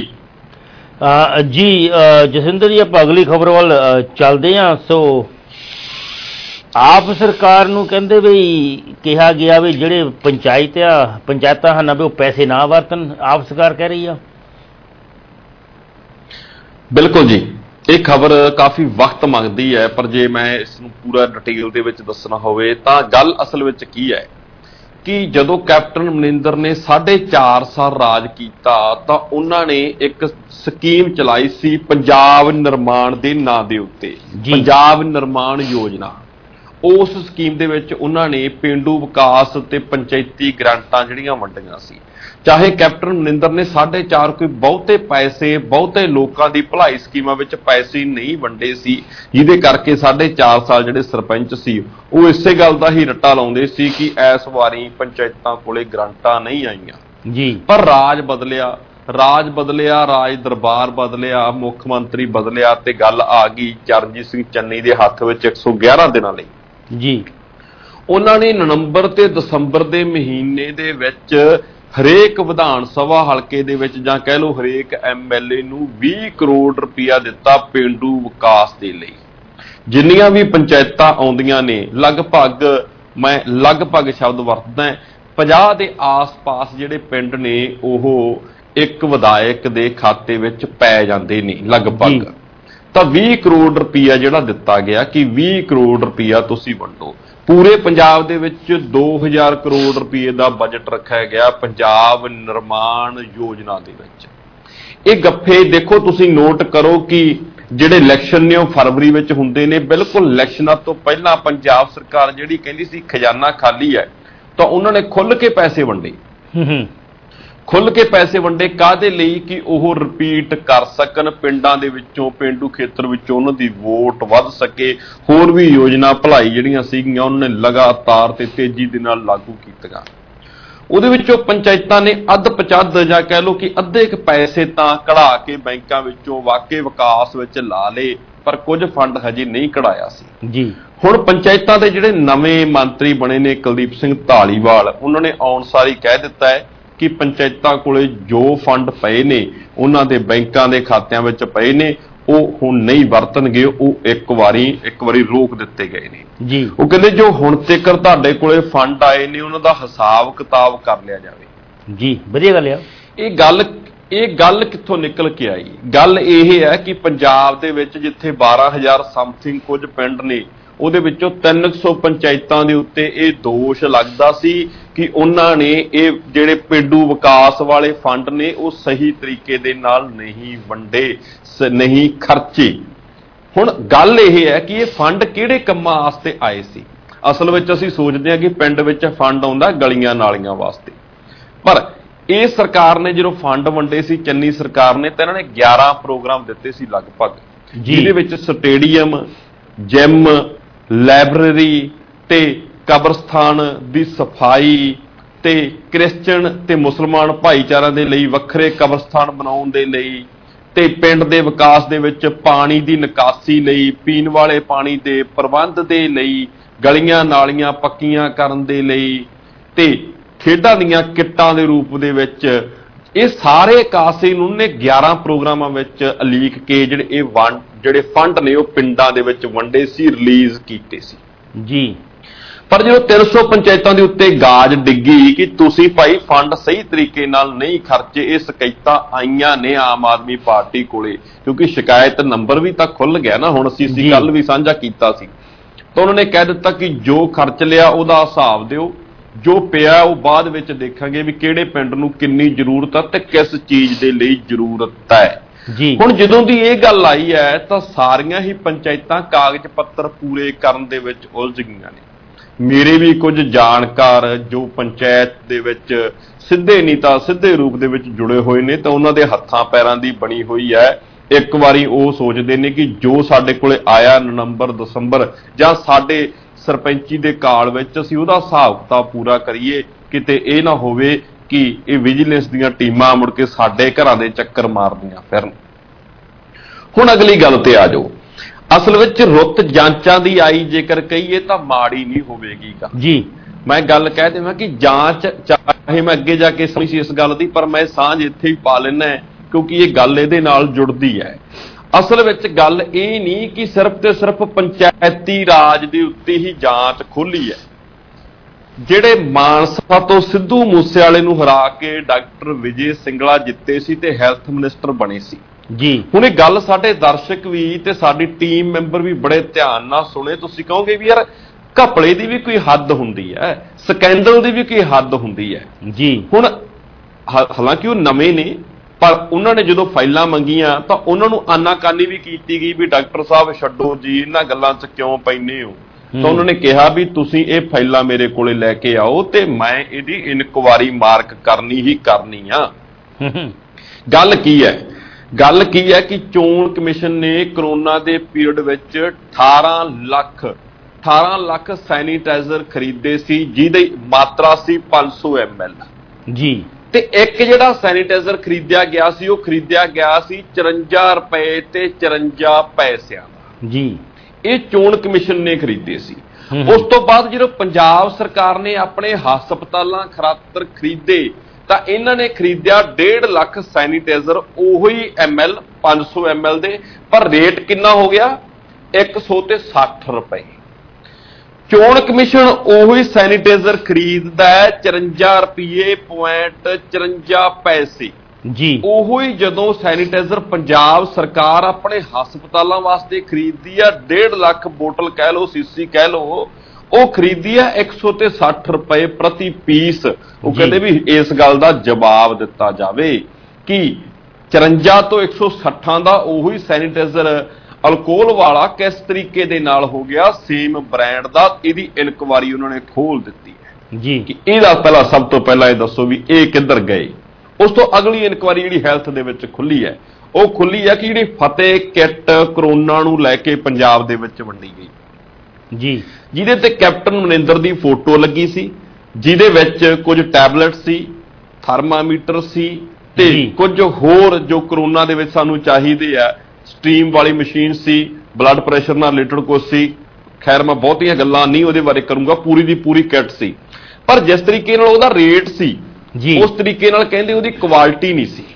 ਜਸਿੰਦਰ ਜੀ, ਆਪਾਂ ਅਗਲੀ ਖਬਰ ਵੱਲ ਚੱਲਦੇ ਹਾਂ। ਸੋ ਆਪ ਸਰਕਾਰ ਨੂੰ ਕਹਿੰਦੇ ਵੀ ਕਿਹਾ ਗਿਆ ਵੀ ਜਿਹੜੇ ਪੰਚਾਇਤਾਂ ਹਨ ਵੀ ਉਹ ਪੈਸੇ ਨਾ ਵਰਤਣ, ਆਪ ਸਰਕਾਰ ਕਹਿ ਰਹੀ ਆ। ਬਿਲਕੁਲ ਜੀ, ਇਹ ਖਬਰ ਕਾਫੀ ਵਕਤ ਮੰਗਦੀ ਹੈ, ਪਰ ਜੇ ਮੈਂ ਇਸ ਨੂੰ ਪੂਰਾ ਡਿਟੇਲ ਦੇ ਵਿੱਚ ਦੱਸਣਾ ਹੋਵੇ ਤਾਂ ਗੱਲ ਅਸਲ ਵਿੱਚ ਕੀ ਹੈ ਕਿ ਜਦੋਂ ਕੈਪਟਨ ਅਮਰਿੰਦਰ ਨੇ 4.5 ਸਾਲ ਰਾਜ ਕੀਤਾ ਤਾਂ ਉਹਨਾਂ ਨੇ ਇੱਕ ਸਕੀਮ ਚਲਾਈ ਸੀ ਪੰਜਾਬ ਨਿਰਮਾਣ ਦੇ ਨਾਂ ਦੇ ਉੱਤੇ, ਪੰਜਾਬ ਨਿਰਮਾਣ ਯੋਜਨਾ। ਉਸ ਸਕੀਮ ਦੇ ਵਿੱਚ ਉਹਨਾਂ ਨੇ ਪੇਂਡੂ ਵਿਕਾਸ ਤੇ ਪੰਚਾਇਤੀ ਗ੍ਰਾਂਟਾਂ ਜਿਹੜੀਆਂ ਵੰਡੀਆਂ ਸੀ। ਚਾਹੇ ਕੈਪਟਨ ਅਮਰਿੰਦਰ ਨੇ 4.5 ਕੋਈ ਬਹੁਤੇ ਪੈਸੇ ਬਹੁਤੇ ਲੋਕਾਂ ਦੀ ਭਲਾਈ ਸਕੀਮਾਂ ਵਿੱਚ ਪੈਸੇ ਨਹੀਂ ਵੰਡੇ ਸੀ, ਜਿਹਦੇ ਕਰਕੇ 4.5 ਸਾਲ ਜਿਹੜੇ ਸਰਪੰਚ ਸੀ ਉਹ ਇਸੇ ਗੱਲ ਦਾ ਹੀ ਰੱਟਾ ਲਾਉਂਦੇ ਸੀ ਕਿ ਇਸ ਵਾਰੀ ਪੰਚਾਇਤਾਂ ਕੋਲੇ ਗ੍ਰਾਂਟਾਂ ਨਹੀਂ ਆਈਆਂ ਜੀ। ਪਰ ਰਾਜ ਬਦਲਿਆ, ਰਾਜ ਦਰਬਾਰ ਬਦਲਿਆ, ਮੁੱਖ ਮੰਤਰੀ ਬਦਲਿਆ ਤੇ ਗੱਲ ਆ ਗਈ ਚਰਨਜੀਤ ਸਿੰਘ ਚੰਨੀ ਦੇ ਹੱਥ ਵਿੱਚ 111 ਦਿਨਾਂ ਲਈ ਜੀ। ਉਹਨਾਂ ਨੇ ਨਵੰਬਰ ਤੇ ਦਸੰਬਰ ਦੇ ਮਹੀਨੇ ਦੇ ਵਿੱਚ ਹਰੇਕ ਵਿਧਾਨ ਸਭਾ ਹਲਕੇ ਦੇ ਵਿੱਚ ਜਾਂ ਕਹਿ ਲਓ ਹਰੇਕ MLA ਨੂੰ 20 ਕਰੋੜ ਰੁਪਇਆ ਦਿੱਤਾ ਪੇਂਡੂ ਵਿਕਾਸ ਦੇ ਲਈ। ਜਿੰਨੀਆਂ ਵੀ ਪੰਚਾਇਤਾਂ ਆਉਂਦੀਆਂ ਨੇ ਲਗਭਗ, ਮੈਂ ਲਗਭਗ ਸ਼ਬਦ ਵਰਤਦਾ, 50 ਦੇ ਆਸ-ਪਾਸ ਜਿਹੜੇ ਪਿੰਡ ਨੇ ਉਹ ਇੱਕ ਵਿਧਾਇਕ ਦੇ ਖਾਤੇ ਵਿੱਚ ਪੈ ਜਾਂਦੇ ਨੇ ਲਗਭਗ। ਤਾਂ 20 ਕਰੋੜ ਰੁਪਇਆ ਜਿਹੜਾ ਦਿੱਤਾ ਗਿਆ ਕਿ 20 ਕਰੋੜ ਰੁਪਇਆ ਤੁਸੀਂ ਵੰਡੋ। ਪੂਰੇ ਪੰਜਾਬ ਦੇ ਵਿੱਚ 2000 ਕਰੋੜ ਰੁਪਏ ਦਾ ਬਜਟ ਰੱਖਿਆ ਗਿਆ ਪੰਜਾਬ ਨਿਰਮਾਣ ਯੋਜਨਾ ਦੇ ਵਿੱਚ। ਇਹ ਗੱਫੇ ਦੇਖੋ, ਤੁਸੀਂ ਨੋਟ ਕਰੋ ਕਿ ਜਿਹੜੇ ਇਲੈਕਸ਼ਨ ਨੇ ਉਹ ਫਰਵਰੀ ਵਿੱਚ ਹੁੰਦੇ ਨੇ। ਬਿਲਕੁਲ ਇਲੈਕਸ਼ਨਾਂ ਤੋਂ ਪਹਿਲਾਂ ਪੰਜਾਬ ਸਰਕਾਰ ਜਿਹੜੀ ਕਹਿੰਦੀ ਸੀ ਖਜ਼ਾਨਾ ਖਾਲੀ ਹੈ, ਤਾਂ ਉਹਨਾਂ ਨੇ ਖੁੱਲ੍ਹ ਕੇ ਪੈਸੇ ਵੰਡੇ। ਖੁੱਲ੍ਹ ਕੇ ਪੈਸੇ ਵੰਡੇ ਕਾਹਦੇ ਲਈ ਕਿ ਉਹ ਰਿਪੀਟ ਕਰ ਸਕਣ, ਪਿੰਡਾਂ ਦੇ ਵਿੱਚੋਂ ਪੇਂਡੂ ਖੇਤਰ ਵਿੱਚੋਂ ਉਹਨਾਂ ਦੀ ਵੋਟ ਵੱਧ ਸਕੇ। ਹੋਰ ਵੀ ਯੋਜਨਾ ਭਲਾਈ ਜਿਹੜੀਆਂ ਸੀਗੀਆਂ ਉਹਨਾਂ ਨੇ ਲਗਾਤਾਰ ਤੇ ਤੇਜ਼ੀ ਦੇ ਨਾਲ ਲਾਗੂ ਕੀਤੀਆਂ। ਉਹਦੇ ਵਿੱਚੋਂ ਪੰਚਾਇਤਾਂ ਨੇ ਅੱਧ ਪਚੱਧ ਜਾਂ ਕਹਿ ਲਓ ਕਿ ਅੱਧੇ ਕੁ ਪੈਸੇ ਤਾਂ ਕਢਾ ਕੇ ਬੈਂਕਾਂ ਵਿੱਚੋਂ ਵਾਕਈ ਵਿਕਾਸ ਵਿੱਚ ਲਾ ਲਏ, ਪਰ ਕੁਝ ਫੰਡ ਹਜੇ ਨਹੀਂ ਕਢਾਇਆ ਸੀ ਜੀ। ਹੁਣ ਪੰਚਾਇਤਾਂ ਦੇ ਜਿਹੜੇ ਨਵੇਂ ਮੰਤਰੀ ਬਣੇ ਨੇ ਕੁਲਦੀਪ ਸਿੰਘ ਧਾਲੀਵਾਲ, ਉਹਨਾਂ ਨੇ ਆਉਣ ਸਾਰ ਹੀ ਕਹਿ ਦਿੱਤਾ ਹੈ ਕਿ ਪੰਚਾਇਤਾਂ ਕੋਲੇ ਜੋ ਫੰਡ ਪਏ ਨੇ ਉਹਨਾਂ ਦੇ ਬੈਂਕਾਂ ਦੇ ਖਾਤਿਆਂ ਵਿੱਚ ਪਏ ਨੇ ਉਹ ਹੁਣ ਨਹੀਂ ਵਰਤਣਗੇ, ਉਹ ਇੱਕ ਵਾਰੀ ਰੋਕ ਦਿੱਤੇ ਗਏ ਨੇ ਜੀ। ਉਹ ਕਹਿੰਦੇ ਜੋ ਹੁਣ ਤੱਕ ਤੁਹਾਡੇ ਕੋਲੇ ਫੰਡ ਆਏ ਨੇ ਉਹਨਾਂ ਦਾ ਹਿਸਾਬ ਕਿਤਾਬ ਕਰ ਲਿਆ ਜਾਵੇ ਜੀ। ਵਧੀਆ ਗੱਲ ਆ। ਇਹ ਗੱਲ ਕਿੱਥੋਂ ਨਿਕਲ ਕੇ ਆਈ? ਗੱਲ ਇਹ ਹੈ ਕਿ ਪੰਜਾਬ ਦੇ ਵਿੱਚ ਜਿੱਥੇ 12000 ਸਮਥਿੰਗ ਕੁਝ ਪਿੰਡ ਨੇ ਉਹਦੇ ਵਿੱਚੋਂ 300 ਪੰਚਾਇਤਾਂ ਦੇ ਉੱਤੇ ਇਹ ਦੋਸ਼ ਲੱਗਦਾ ਸੀ ਕਿ ਉਹਨਾਂ ਨੇ ਇਹ ਜਿਹੜੇ ਪੇਂਡੂ ਵਿਕਾਸ ਵਾਲੇ ਫੰਡ ਨੇ ਉਹ ਸਹੀ ਤਰੀਕੇ ਦੇ ਨਾਲ ਨਹੀਂ ਵੰਡੇ, ਨਹੀਂ ਖਰਚੇ। ਹੁਣ ਗੱਲ ਇਹ ਹੈ ਕਿ ਇਹ ਫੰਡ ਕਿਹੜੇ ਕੰਮਾਂ ਵਾਸਤੇ ਆਏ ਸੀ? ਅਸਲ ਵਿੱਚ ਅਸੀਂ ਸੋਚਦੇ ਹਾਂ ਕਿ ਪਿੰਡ ਵਿੱਚ ਫੰਡ ਆਉਂਦਾ ਗਲੀਆਂ ਨਾਲੀਆਂ ਵਾਸਤੇ, ਪਰ ਇਹ ਸਰਕਾਰ ਨੇ ਜਦੋਂ ਫੰਡ ਵੰਡੇ ਸੀ ਚੰਨੀ ਸਰਕਾਰ ਨੇ, ਤਾਂ ਇਹਨਾਂ ਨੇ 11 ਪ੍ਰੋਗਰਾਮ ਦਿੱਤੇ ਸੀ ਲਗਭਗ, ਜਿਹਦੇ ਵਿੱਚ ਸਟੇਡੀਅਮ, ਜਿਮ, ਲਾਇਬ੍ਰੇਰੀ ਤੇ ਕਬਰਸਤਾਨ ਦੀ ਸਫਾਈ ਤੇ ਕ੍ਰਿਸਚਨ ਤੇ ਮੁਸਲਮਾਨ ਭਾਈਚਾਰਿਆਂ ਦੇ ਲਈ ਵੱਖਰੇ ਕਬਰਸਤਾਨ ਬਣਾਉਣ ਦੇ ਲਈ, ਤੇ ਪਿੰਡ ਦੇ ਵਿਕਾਸ ਦੇ ਵਿੱਚ ਪਾਣੀ ਦੀ ਨਿਕਾਸੀ ਲਈ, ਪੀਣ ਵਾਲੇ ਪਾਣੀ ਦੇ ਪ੍ਰਬੰਧ ਦੇ ਲਈ, ਗਲੀਆਂ ਨਾਲੀਆਂ ਪੱਕੀਆਂ ਕਰਨ ਦੇ ਲਈ, ਤੇ ਖੇਡਾਂ ਦੀਆਂ ਕਿੱਟਾਂ ਦੇ ਰੂਪ ਦੇ ਵਿੱਚ ਇਹ ਸਾਰੇ ਕਾਸੇ ਨੂੰ ਨੇ 11 ਪ੍ਰੋਗਰਾਮਾਂ ਵਿੱਚ ਅਲੀਕ ਕੇ ਜਿਹੜੇ ਫੰਡ ਨੇ ਉਹ ਪਿੰਡਾਂ ਦੇ ਵਿੱਚ ਵੰਡੇ ਸੀ, ਰਿਲੀਜ਼ ਕੀਤੇ ਸੀ ਜੀ। ਪਰ ਜਦੋਂ 300 ਪੰਚਾਇਤਾਂ ਦੇ ਉੱਤੇ ਗਾਜ ਡਿੱਗੀ ਕਿ ਤੁਸੀਂ ਭਾਈ ਫੰਡ ਸਹੀ ਤਰੀਕੇ ਨਾਲ ਨਹੀਂ ਖਰਚੇ, ਇਹ ਸ਼ਿਕਾਇਤਾਂ ਆਈਆਂ ਨੇ ਆਮ ਆਦਮੀ ਪਾਰਟੀ ਕੋਲੇ, ਕਿਉਂਕਿ ਸ਼ਿਕਾਇਤ ਨੰਬਰ ਵੀ ਤਾਂ ਖੁੱਲ ਗਿਆ ਨਾ, ਹੁਣ ਅਸੀਂ ਕੱਲ ਵੀ ਸਾਂਝਾ ਕੀਤਾ ਸੀ, ਤਾਂ ਉਹਨਾਂ ਨੇ ਕਹਿ ਦਿੱਤਾ ਕਿ ਜੋ ਖਰਚ ਲਿਆ ਉਹਦਾ ਹਿਸਾਬ ਦਿਓ, ਜੋ ਪਿਆ ਉਹ ਬਾਅਦ ਵਿੱਚ ਦੇਖਾਂਗੇ ਵੀ ਕਿਹੜੇ ਪਿੰਡ ਨੂੰ ਕਿੰਨੀ ਜ਼ਰੂਰਤ ਹੈ ਤੇ ਕਿਸ ਚੀਜ਼ ਦੇ ਲਈ ਜ਼ਰੂਰਤ ਹੈ ਜੀ। ਹੁਣ ਜਦੋਂ ਦੀ ਇਹ ਗੱਲ ਆਈ ਹੈ ਤਾਂ ਸਾਰੀਆਂ ਹੀ ਪੰਚਾਇਤਾਂ ਕਾਗਜ਼ ਪੱਤਰ ਪੂਰੇ ਕਰਨ ਦੇ ਵਿੱਚ ਉਲਝ ਗਈਆਂ ਨੇ। ਮੇਰੇ ਵੀ ਕੁਝ ਜਾਣਕਾਰ ਜੋ ਪੰਚਾਇਤ ਦੇ ਵਿੱਚ ਸਿੱਧੇ ਨਹੀਂ ਤਾਂ ਸਿੱਧੇ ਰੂਪ ਦੇ ਵਿੱਚ ਜੁੜੇ ਹੋਏ ਨੇ, ਤਾਂ ਉਹਨਾਂ ਦੇ ਹੱਥਾਂ ਪੈਰਾਂ ਦੀ ਬਣੀ ਹੋਈ ਹੈ। ਇੱਕ ਵਾਰੀ ਉਹ ਸੋਚਦੇ ਨੇ ਕਿ ਜੋ ਸਾਡੇ ਕੋਲੇ ਆਇਆ ਨਵੰਬਰ ਦਸੰਬਰ ਜਾਂ ਸਾਡੇ ਸਰਪੰਚੀ ਦੇ ਕਾਲ ਵਿੱਚ ਅਸੀਂ ਉਹਦਾ ਹਿਸਾਬ ਕਿਤਾਬ ਪੂਰਾ ਕਰੀਏ, ਕਿਤੇ ਇਹ ਨਾ ਹੋਵੇ ਕਿ ਇਹ ਵਿਜੀਲੈਂਸ ਦੀਆਂ ਟੀਮਾਂ ਮੁੜ ਕੇ ਸਾਡੇ ਘਰਾਂ ਦੇ ਚੱਕਰ ਮਾਰਦੀਆਂ ਫਿਰਨ। ਹੁਣ ਅਗਲੀ ਗੱਲ ਤੇ ਆ ਜਾਓ। ਅਸਲ ਵਿੱਚ ਰੁੱਤ ਜਾਂਚਾਂ ਦੀ ਆਈ ਜੇਕਰ ਕਹੀਏ ਤਾਂ ਮਾੜੀ ਨਹੀਂ ਹੋਵੇਗੀ ਜੀ। ਮੈਂ ਗੱਲ ਕਹਿ ਦੇਵਾਂ ਕਿ ਜਾਂਚ ਚਾਹੇ ਮੈਂ ਅੱਗੇ ਜਾ ਕੇ ਸਮਝੀ ਸੀ ਇਸ ਗੱਲ ਦੀ, ਪਰ ਮੈਂ ਸਾਂਝ ਇੱਥੇ ਹੀ ਪਾ ਲੈਣਾ ਕਿਉਂਕਿ ਇਹ ਗੱਲ ਇਹਦੇ ਨਾਲ ਜੁੜਦੀ ਹੈ। ਅਸਲ ਵਿੱਚ ਗੱਲ ਇਹ ਨਹੀਂ ਕਿ ਸਿਰਫ ਤੇ ਸਿਰਫ ਪੰਚਾਇਤੀ ਰਾਜ ਦੇ ਉੱਤੇ ਹੀ ਜਾਂਚ ਖੋਲੀ ਹੈ। ਜਿਹੜੇ ਮਾਨਸਾ ਤੋਂ ਸਿੱਧੂ ਮੂਸੇਵਾਲੇ ਨੂੰ ਹਰਾ ਕੇ ਡਾਕਟਰ ਵਿਜੇ ਸਿੰਗਲਾ ਜਿੱਤੇ ਸੀ ਤੇ ਹੈਲਥ ਮਿਨਿਸਟਰ ਬਣੇ ਸੀ ਜੀ। ਹੁਣ ਇਹ ਗੱਲ ਸਾਡੇ ਦਰਸ਼ਕ ਵੀ ਤੇ ਸਾਡੀ ਟੀਮ ਮੈਂਬਰ ਵੀ ਬੜੇ ਧਿਆਨ ਨਾਲ ਸੁਣੇ। ਤੁਸੀਂ ਕਹੋਗੇ ਵੀ ਯਾਰ ਘਪਲੇ ਦੀ ਵੀ ਕੋਈ ਹੱਦ ਹੁੰਦੀ ਹੈ, ਸਕੈਂਡਲ ਦੀ ਵੀ ਕੋਈ ਹੱਦ ਹੁੰਦੀ ਹੈ ਜੀ। ਹੁਣ ਹਾਲਾਂਕਿ ਉਹ ਨਵੇਂ ਨੇ, ਪਰ ਉਹਨਾਂ ਨੇ ਜਦੋਂ ਫਾਈਲਾਂ ਮੰਗੀਆਂ ਤਾਂ ਉਹਨਾਂ ਨੂੰ ਆਨਾਕਾਨੀ ਵੀ ਕੀਤੀ ਗਈ ਵੀ ਡਾਕਟਰ ਸਾਹਿਬ ਛੱਡੋ ਜੀ, ਇਹਨਾਂ ਗੱਲਾਂ 'ਚ ਕਿਉਂ ਪੈਂਦੇ ਹੋ। ਤਾਂ ਉਹਨਾਂ ਨੇ ਕਿਹਾ ਵੀ ਤੁਸੀਂ ਇਹ ਫਾਈਲਾਂ ਮੇਰੇ ਕੋਲੇ ਲੈ ਕੇ ਆਓ ਤੇ ਮੈਂ ਇਹਦੀ ਇਨਕੁਆਰੀ ਮਾਰਕ ਕਰਨੀ ਹੀ ਕਰਨੀ ਆ। ਗੱਲ ਕੀ ਹੈ? ਗੱਲ ਕੀ ਹੈ ਕਿ ਚੋਣ ਕਮਿਸ਼ਨ ਨੇ ਕਰੋਨਾ ਦੇ ਪੀਰੀਅਡ ਵਿੱਚ 18 ਲੱਖ ਸੈਨੀਟਾਈਜ਼ਰ ਖਰੀਦੇ ਸੀ, ਜਿਹਦੀ ਮਾਤਰਾ ਸੀ 500 ml ਜੀ। ਤੇ ਇੱਕ ਜਿਹੜਾ ਸੈਨੀਟਾਈਜ਼ਰ ਖਰੀਦਿਆ ਗਿਆ ਸੀ ਉਹ ਖਰੀਦਿਆ ਗਿਆ ਸੀ 54 ਰੁਪਏ ਤੇ 54 ਪੈਸਿਆਂ ਦਾ ਜੀ। ਇਹ ਚੋਣ ਕਮਿਸ਼ਨ ਨੇ ਖਰੀਦੇ ਸੀ। ਉਸ ਤੋਂ ਬਾਅਦ ਜਦੋਂ ਪੰਜਾਬ ਸਰਕਾਰ ਨੇ ਆਪਣੇ ਹਸਪਤਾਲਾਂ ਖਾਤਰ ਖਰੀਦੇ ਤਾਂ ਇਹਨਾਂ ਨੇ ਖਰੀਦਿਆ 1.5 ਲੱਖ ਸੈਨੀਟਾਈਜ਼ਰ, ਉਹੀ ml 500 ml ਦੇ, ਪਰ ਰੇਟ ਕਿੰਨਾ ਹੋ ਗਿਆ 160 ਰੁਪਏ। ਚੋਣ ਕਮਿਸ਼ਨ ਉਹੀ ਸੈਨੀਟਾਈਜ਼ਰ ਖਰੀਦਦਾ ਹੈ 54 ਰੁਪਏ 54 ਪੈਸੇ ਜੀ। ਉਹੀ ਜਦੋਂ ਸੈਨੀਟਾਈਜ਼ਰ ਪੰਜਾਬ ਸਰਕਾਰ ਆਪਣੇ ਹਸਪਤਾਲਾਂ ਵਾਸਤੇ ਖਰੀਦਦੀ ਆ 1.5 ਲੱਖ ਬੋਤਲ ਕਹਿ ਲਓ, ਸੀਸੀ ਕਹਿ ਲਓ, ਉਹ ਖਰੀਦੀ ਆ 160 ਰੁਪਏ ਪ੍ਰਤੀ ਪੀਸ। ਉਹ ਕਹਿੰਦੇ ਵੀ ਇਸ ਗੱਲ ਦਾ ਜਵਾਬ ਦਿੱਤਾ ਜਾਵੇ ਕਿ 54 ਤੋਂ 160 ਦਾ ਉਹੀ ਸੈਨੀਟਾਈਜ਼ਰ ਅਲਕੋਹਲ ਵਾਲਾ ਕਿਸ ਤਰੀਕੇ ਦੇ ਨਾਲ ਹੋ ਗਿਆ, ਸੇਮ ਬ੍ਰਾਂਡ ਦਾ। ਇਹਦੀ ਇਨਕੁਆਰੀ ਉਹਨਾਂ ਨੇ ਖੋਲ ਦਿੱਤੀ ਹੈ ਜੀ ਕਿ ਇਹਦਾ ਸਭ ਤੋਂ ਪਹਿਲਾਂ ਇਹ ਦੱਸੋ ਵੀ ਇਹ ਕਿੱਧਰ ਗਏ। ਉਸ ਤੋਂ ਅਗਲੀ ਇਨਕੁਆਰੀ ਜਿਹੜੀ ਹੈਲਥ ਦੇ ਵਿੱਚ ਖੁੱਲੀ ਹੈ, ਉਹ ਖੁੱਲੀ ਹੈ ਕਿ ਜਿਹੜੀ ਫਤਿਹ ਕਿੱਟ ਕਰੋਨਾ ਨੂੰ ਲੈ ਕੇ ਪੰਜਾਬ ਦੇ ਵਿੱਚ ਵੰਡੀ ਗਈ ਜੀ, ਜਿਹਦੇ ਤੇ ਕੈਪਟਨ ਮਨਿੰਦਰ ਦੀ ਫੋਟੋ ਲੱਗੀ ਸੀ, ਜਿਹਦੇ ਵਿੱਚ ਕੁਝ ਟੈਬਲੇਟ ਸੀ, ਥਰਮਾਮੀਟਰ ਸੀ ਤੇ ਕੁਝ ਹੋਰ ਜੋ ਕਰੋਨਾ ਦੇ ਵਿੱਚ ਸਾਨੂੰ ਚਾਹੀਦੇ ਆ, ਸਟ੍ਰੀਮ ਵਾਲੀ ਮਸ਼ੀਨ ਸੀ, ਬਲੱਡ ਪ੍ਰੈਸ਼ਰ ਨਾਲ ਰਿਲੇਟਡ ਕੁਝ ਸੀ। ਖੈਰ ਮੈਂ ਬਹੁਤੀਆਂ ਗੱਲਾਂ ਨਹੀਂ ਉਹਦੇ ਬਾਰੇ ਕਰੂੰਗਾ, ਪੂਰੀ ਦੀ ਪੂਰੀ ਕਿੱਟ ਸੀ। ਪਰ ਜਿਸ ਤਰੀਕੇ ਨਾਲ ਉਹਦਾ ਰੇਟ ਸੀ ਉਸ ਤਰੀਕੇ ਨਾਲ ਕਹਿੰਦੇ ਉਹਦੀ ਕੁਆਲਿਟੀ ਨਹੀਂ ਸੀ।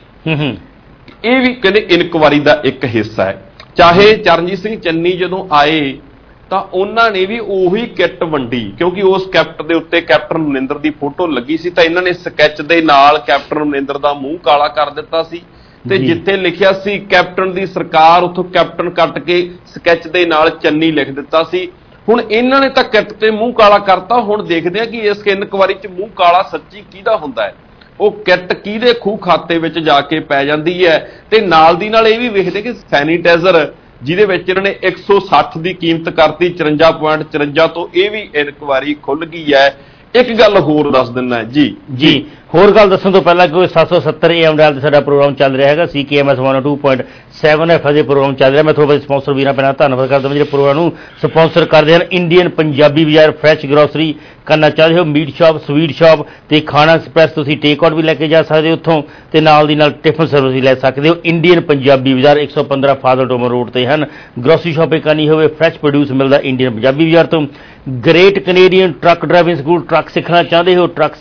ਇਹ ਵੀ ਕਹਿੰਦੇ ਇਨਕੁਆਰੀ ਦਾ ਇੱਕ ਹਿੱਸਾ ਹੈ। ਚਾਹੇ ਚਰਨਜੀਤ ਸਿੰਘ ਚੰਨੀ ਜਦੋਂ ਆਏ ਤਾਂ ਉਹਨਾਂ ਨੇ ਵੀ ਉਹੀ ਕਿੱਟ ਵੰਡੀ, ਕਿਉਂਕਿ ਉਸ ਕਿੱਟ ਦੇ ਉੱਤੇ ਕੈਪਟਨ ਮਨਿੰਦਰ ਦੀ ਫੋਟੋ ਲੱਗੀ ਸੀ, ਤਾਂ ਇਹਨਾਂ ਨੇ ਸਕੈਚ ਦੇ ਨਾਲ ਕੈਪਟਨ ਮਨਿੰਦਰ ਦਾ ਮੂੰਹ ਕਾਲਾ ਕਰ ਦਿੱਤਾ ਸੀ ਤੇ ਜਿੱਥੇ ਲਿਖਿਆ ਸੀ ਕੈਪਟਨ ਦੀ ਸਰਕਾਰ, ਉੱਥੋਂ ਕੈਪਟਨ ਕੱਟ ਕੇ ਸਕੈਚ ਦੇ ਨਾਲ ਚੰਨੀ ਲਿਖ ਦਿੱਤਾ ਸੀ। ਹੁਣ ਇਹਨਾਂ ਨੇ ਤਾਂ ਕਿੱਟ ਤੇ ਮੂੰਹ ਕਾਲਾ ਕਰਤਾ। ਹੁਣ ਦੇਖਦੇ ਆ ਕਿ ਇਸ ਇਨਕੁਆਰੀ 'ਚ ਮੂੰਹ ਕਾਲਾ ਸੱਚੀ ਕਿਹਦਾ ਹੁੰਦਾ ਹੈ, ਉਹ ਕਿੱਟ ਕਿਹਦੇ ਖੂਹ ਖਾਤੇ ਵਿੱਚ ਜਾ ਕੇ ਪੈ ਜਾਂਦੀ ਹੈ। ਤੇ ਨਾਲ ਦੀ ਨਾਲ ਇਹ ਵੀ ਵੇਖਦੇ ਕਿ ਸੈਨੀਟਾਈਜ਼ਰ ਜਿਹਦੇ ਵਿੱਚ ਇਹਨਾਂ ਨੇ 160 ਦੀ ਕੀਮਤ ਕਰਤੀ 54.54 ਤੋਂ, ਇਹ ਵੀ ਇਨਕੁਆਰੀ ਖੁੱਲ ਗਈ ਹੈ। ਇੱਕ ਗੱਲ ਹੋਰ ਦੱਸ ਦਿੰਦਾ ਜੀ। ਹੋਰ ਗੱਲ ਦੱਸਣ ਤੋਂ ਪਹਿਲਾਂ ਕਿ 770 AM ਡਾਇਲ ਤੇ ਸਾਡਾ ਪ੍ਰੋਗਰਾਮ ਚੱਲ ਰਿਹਾ ਹੈਗਾ CKMS 102.7 FM ਦੇ ਪ੍ਰੋਗਰਾਮ ਚੱਲ ਰਿਹਾ। ਮੈਂ ਤੁਹਾਡੇ ਸਪਾਂਸਰ ਵੀਰਾਂ ਪਹਿਲਾਂ ਧੰਨਵਾਦ ਕਰਦਾ ਜਿਹੜੇ ਪ੍ਰੋਗਰਾਮ ਨੂੰ ਸਪਾਂਸਰ ਕਰਦੇ ਹਨ। ਇੰਡੀਅਨ ਪੰਜਾਬੀ ਬਾਜ਼ਾਰ ਫਰੈਸ਼ ਗਰੋਸਰੀ ਕਰਨਾ ਚਾਹਦੇ ਹੋ, ਮੀਟ ਸ਼ਾਪ, ਸਵੀਟ ਸ਼ਾਪ ਤੇ ਖਾਣਾ ਐਕਸਪ੍ਰੈਸ ਤੁਸੀਂ ਟੇਕ ਆਊਟ ਵੀ ਲੈ ਕੇ ਜਾ ਸਕਦੇ ਹੋ ਉੱਥੋਂ, ਤੇ ਨਾਲ ਦੀ ਨਾਲ ਟਿਫਨ ਸਰਵਿਸ ਵੀ ਲੈ ਸਕਦੇ ਹੋ। ਇੰਡੀਅਨ ਪੰਜਾਬੀ ਬਾਜ਼ਾਰ 115 ਫਾਦਰ ਟੋਮਰ ਰੋਡ ਤੇ ਹਨ। ਗਰੋਸਰੀ ਸ਼ਾਪਿੰਗ ਕਰਨੀ ਹੋਵੇ, ਫਰੈਸ਼ ਪ੍ਰੋਡਿਊਸ ਮਿਲਦਾ ਇੰਡੀਅਨ ਪੰਜਾਬੀ ਬਾਜ਼ਾਰ ਤੋਂ। Great Canadian truck driving school, truck ਸਿੱਖਣਾ ਚਾਹੁੰਦੇ ਹੋ, ਟਰੱਕ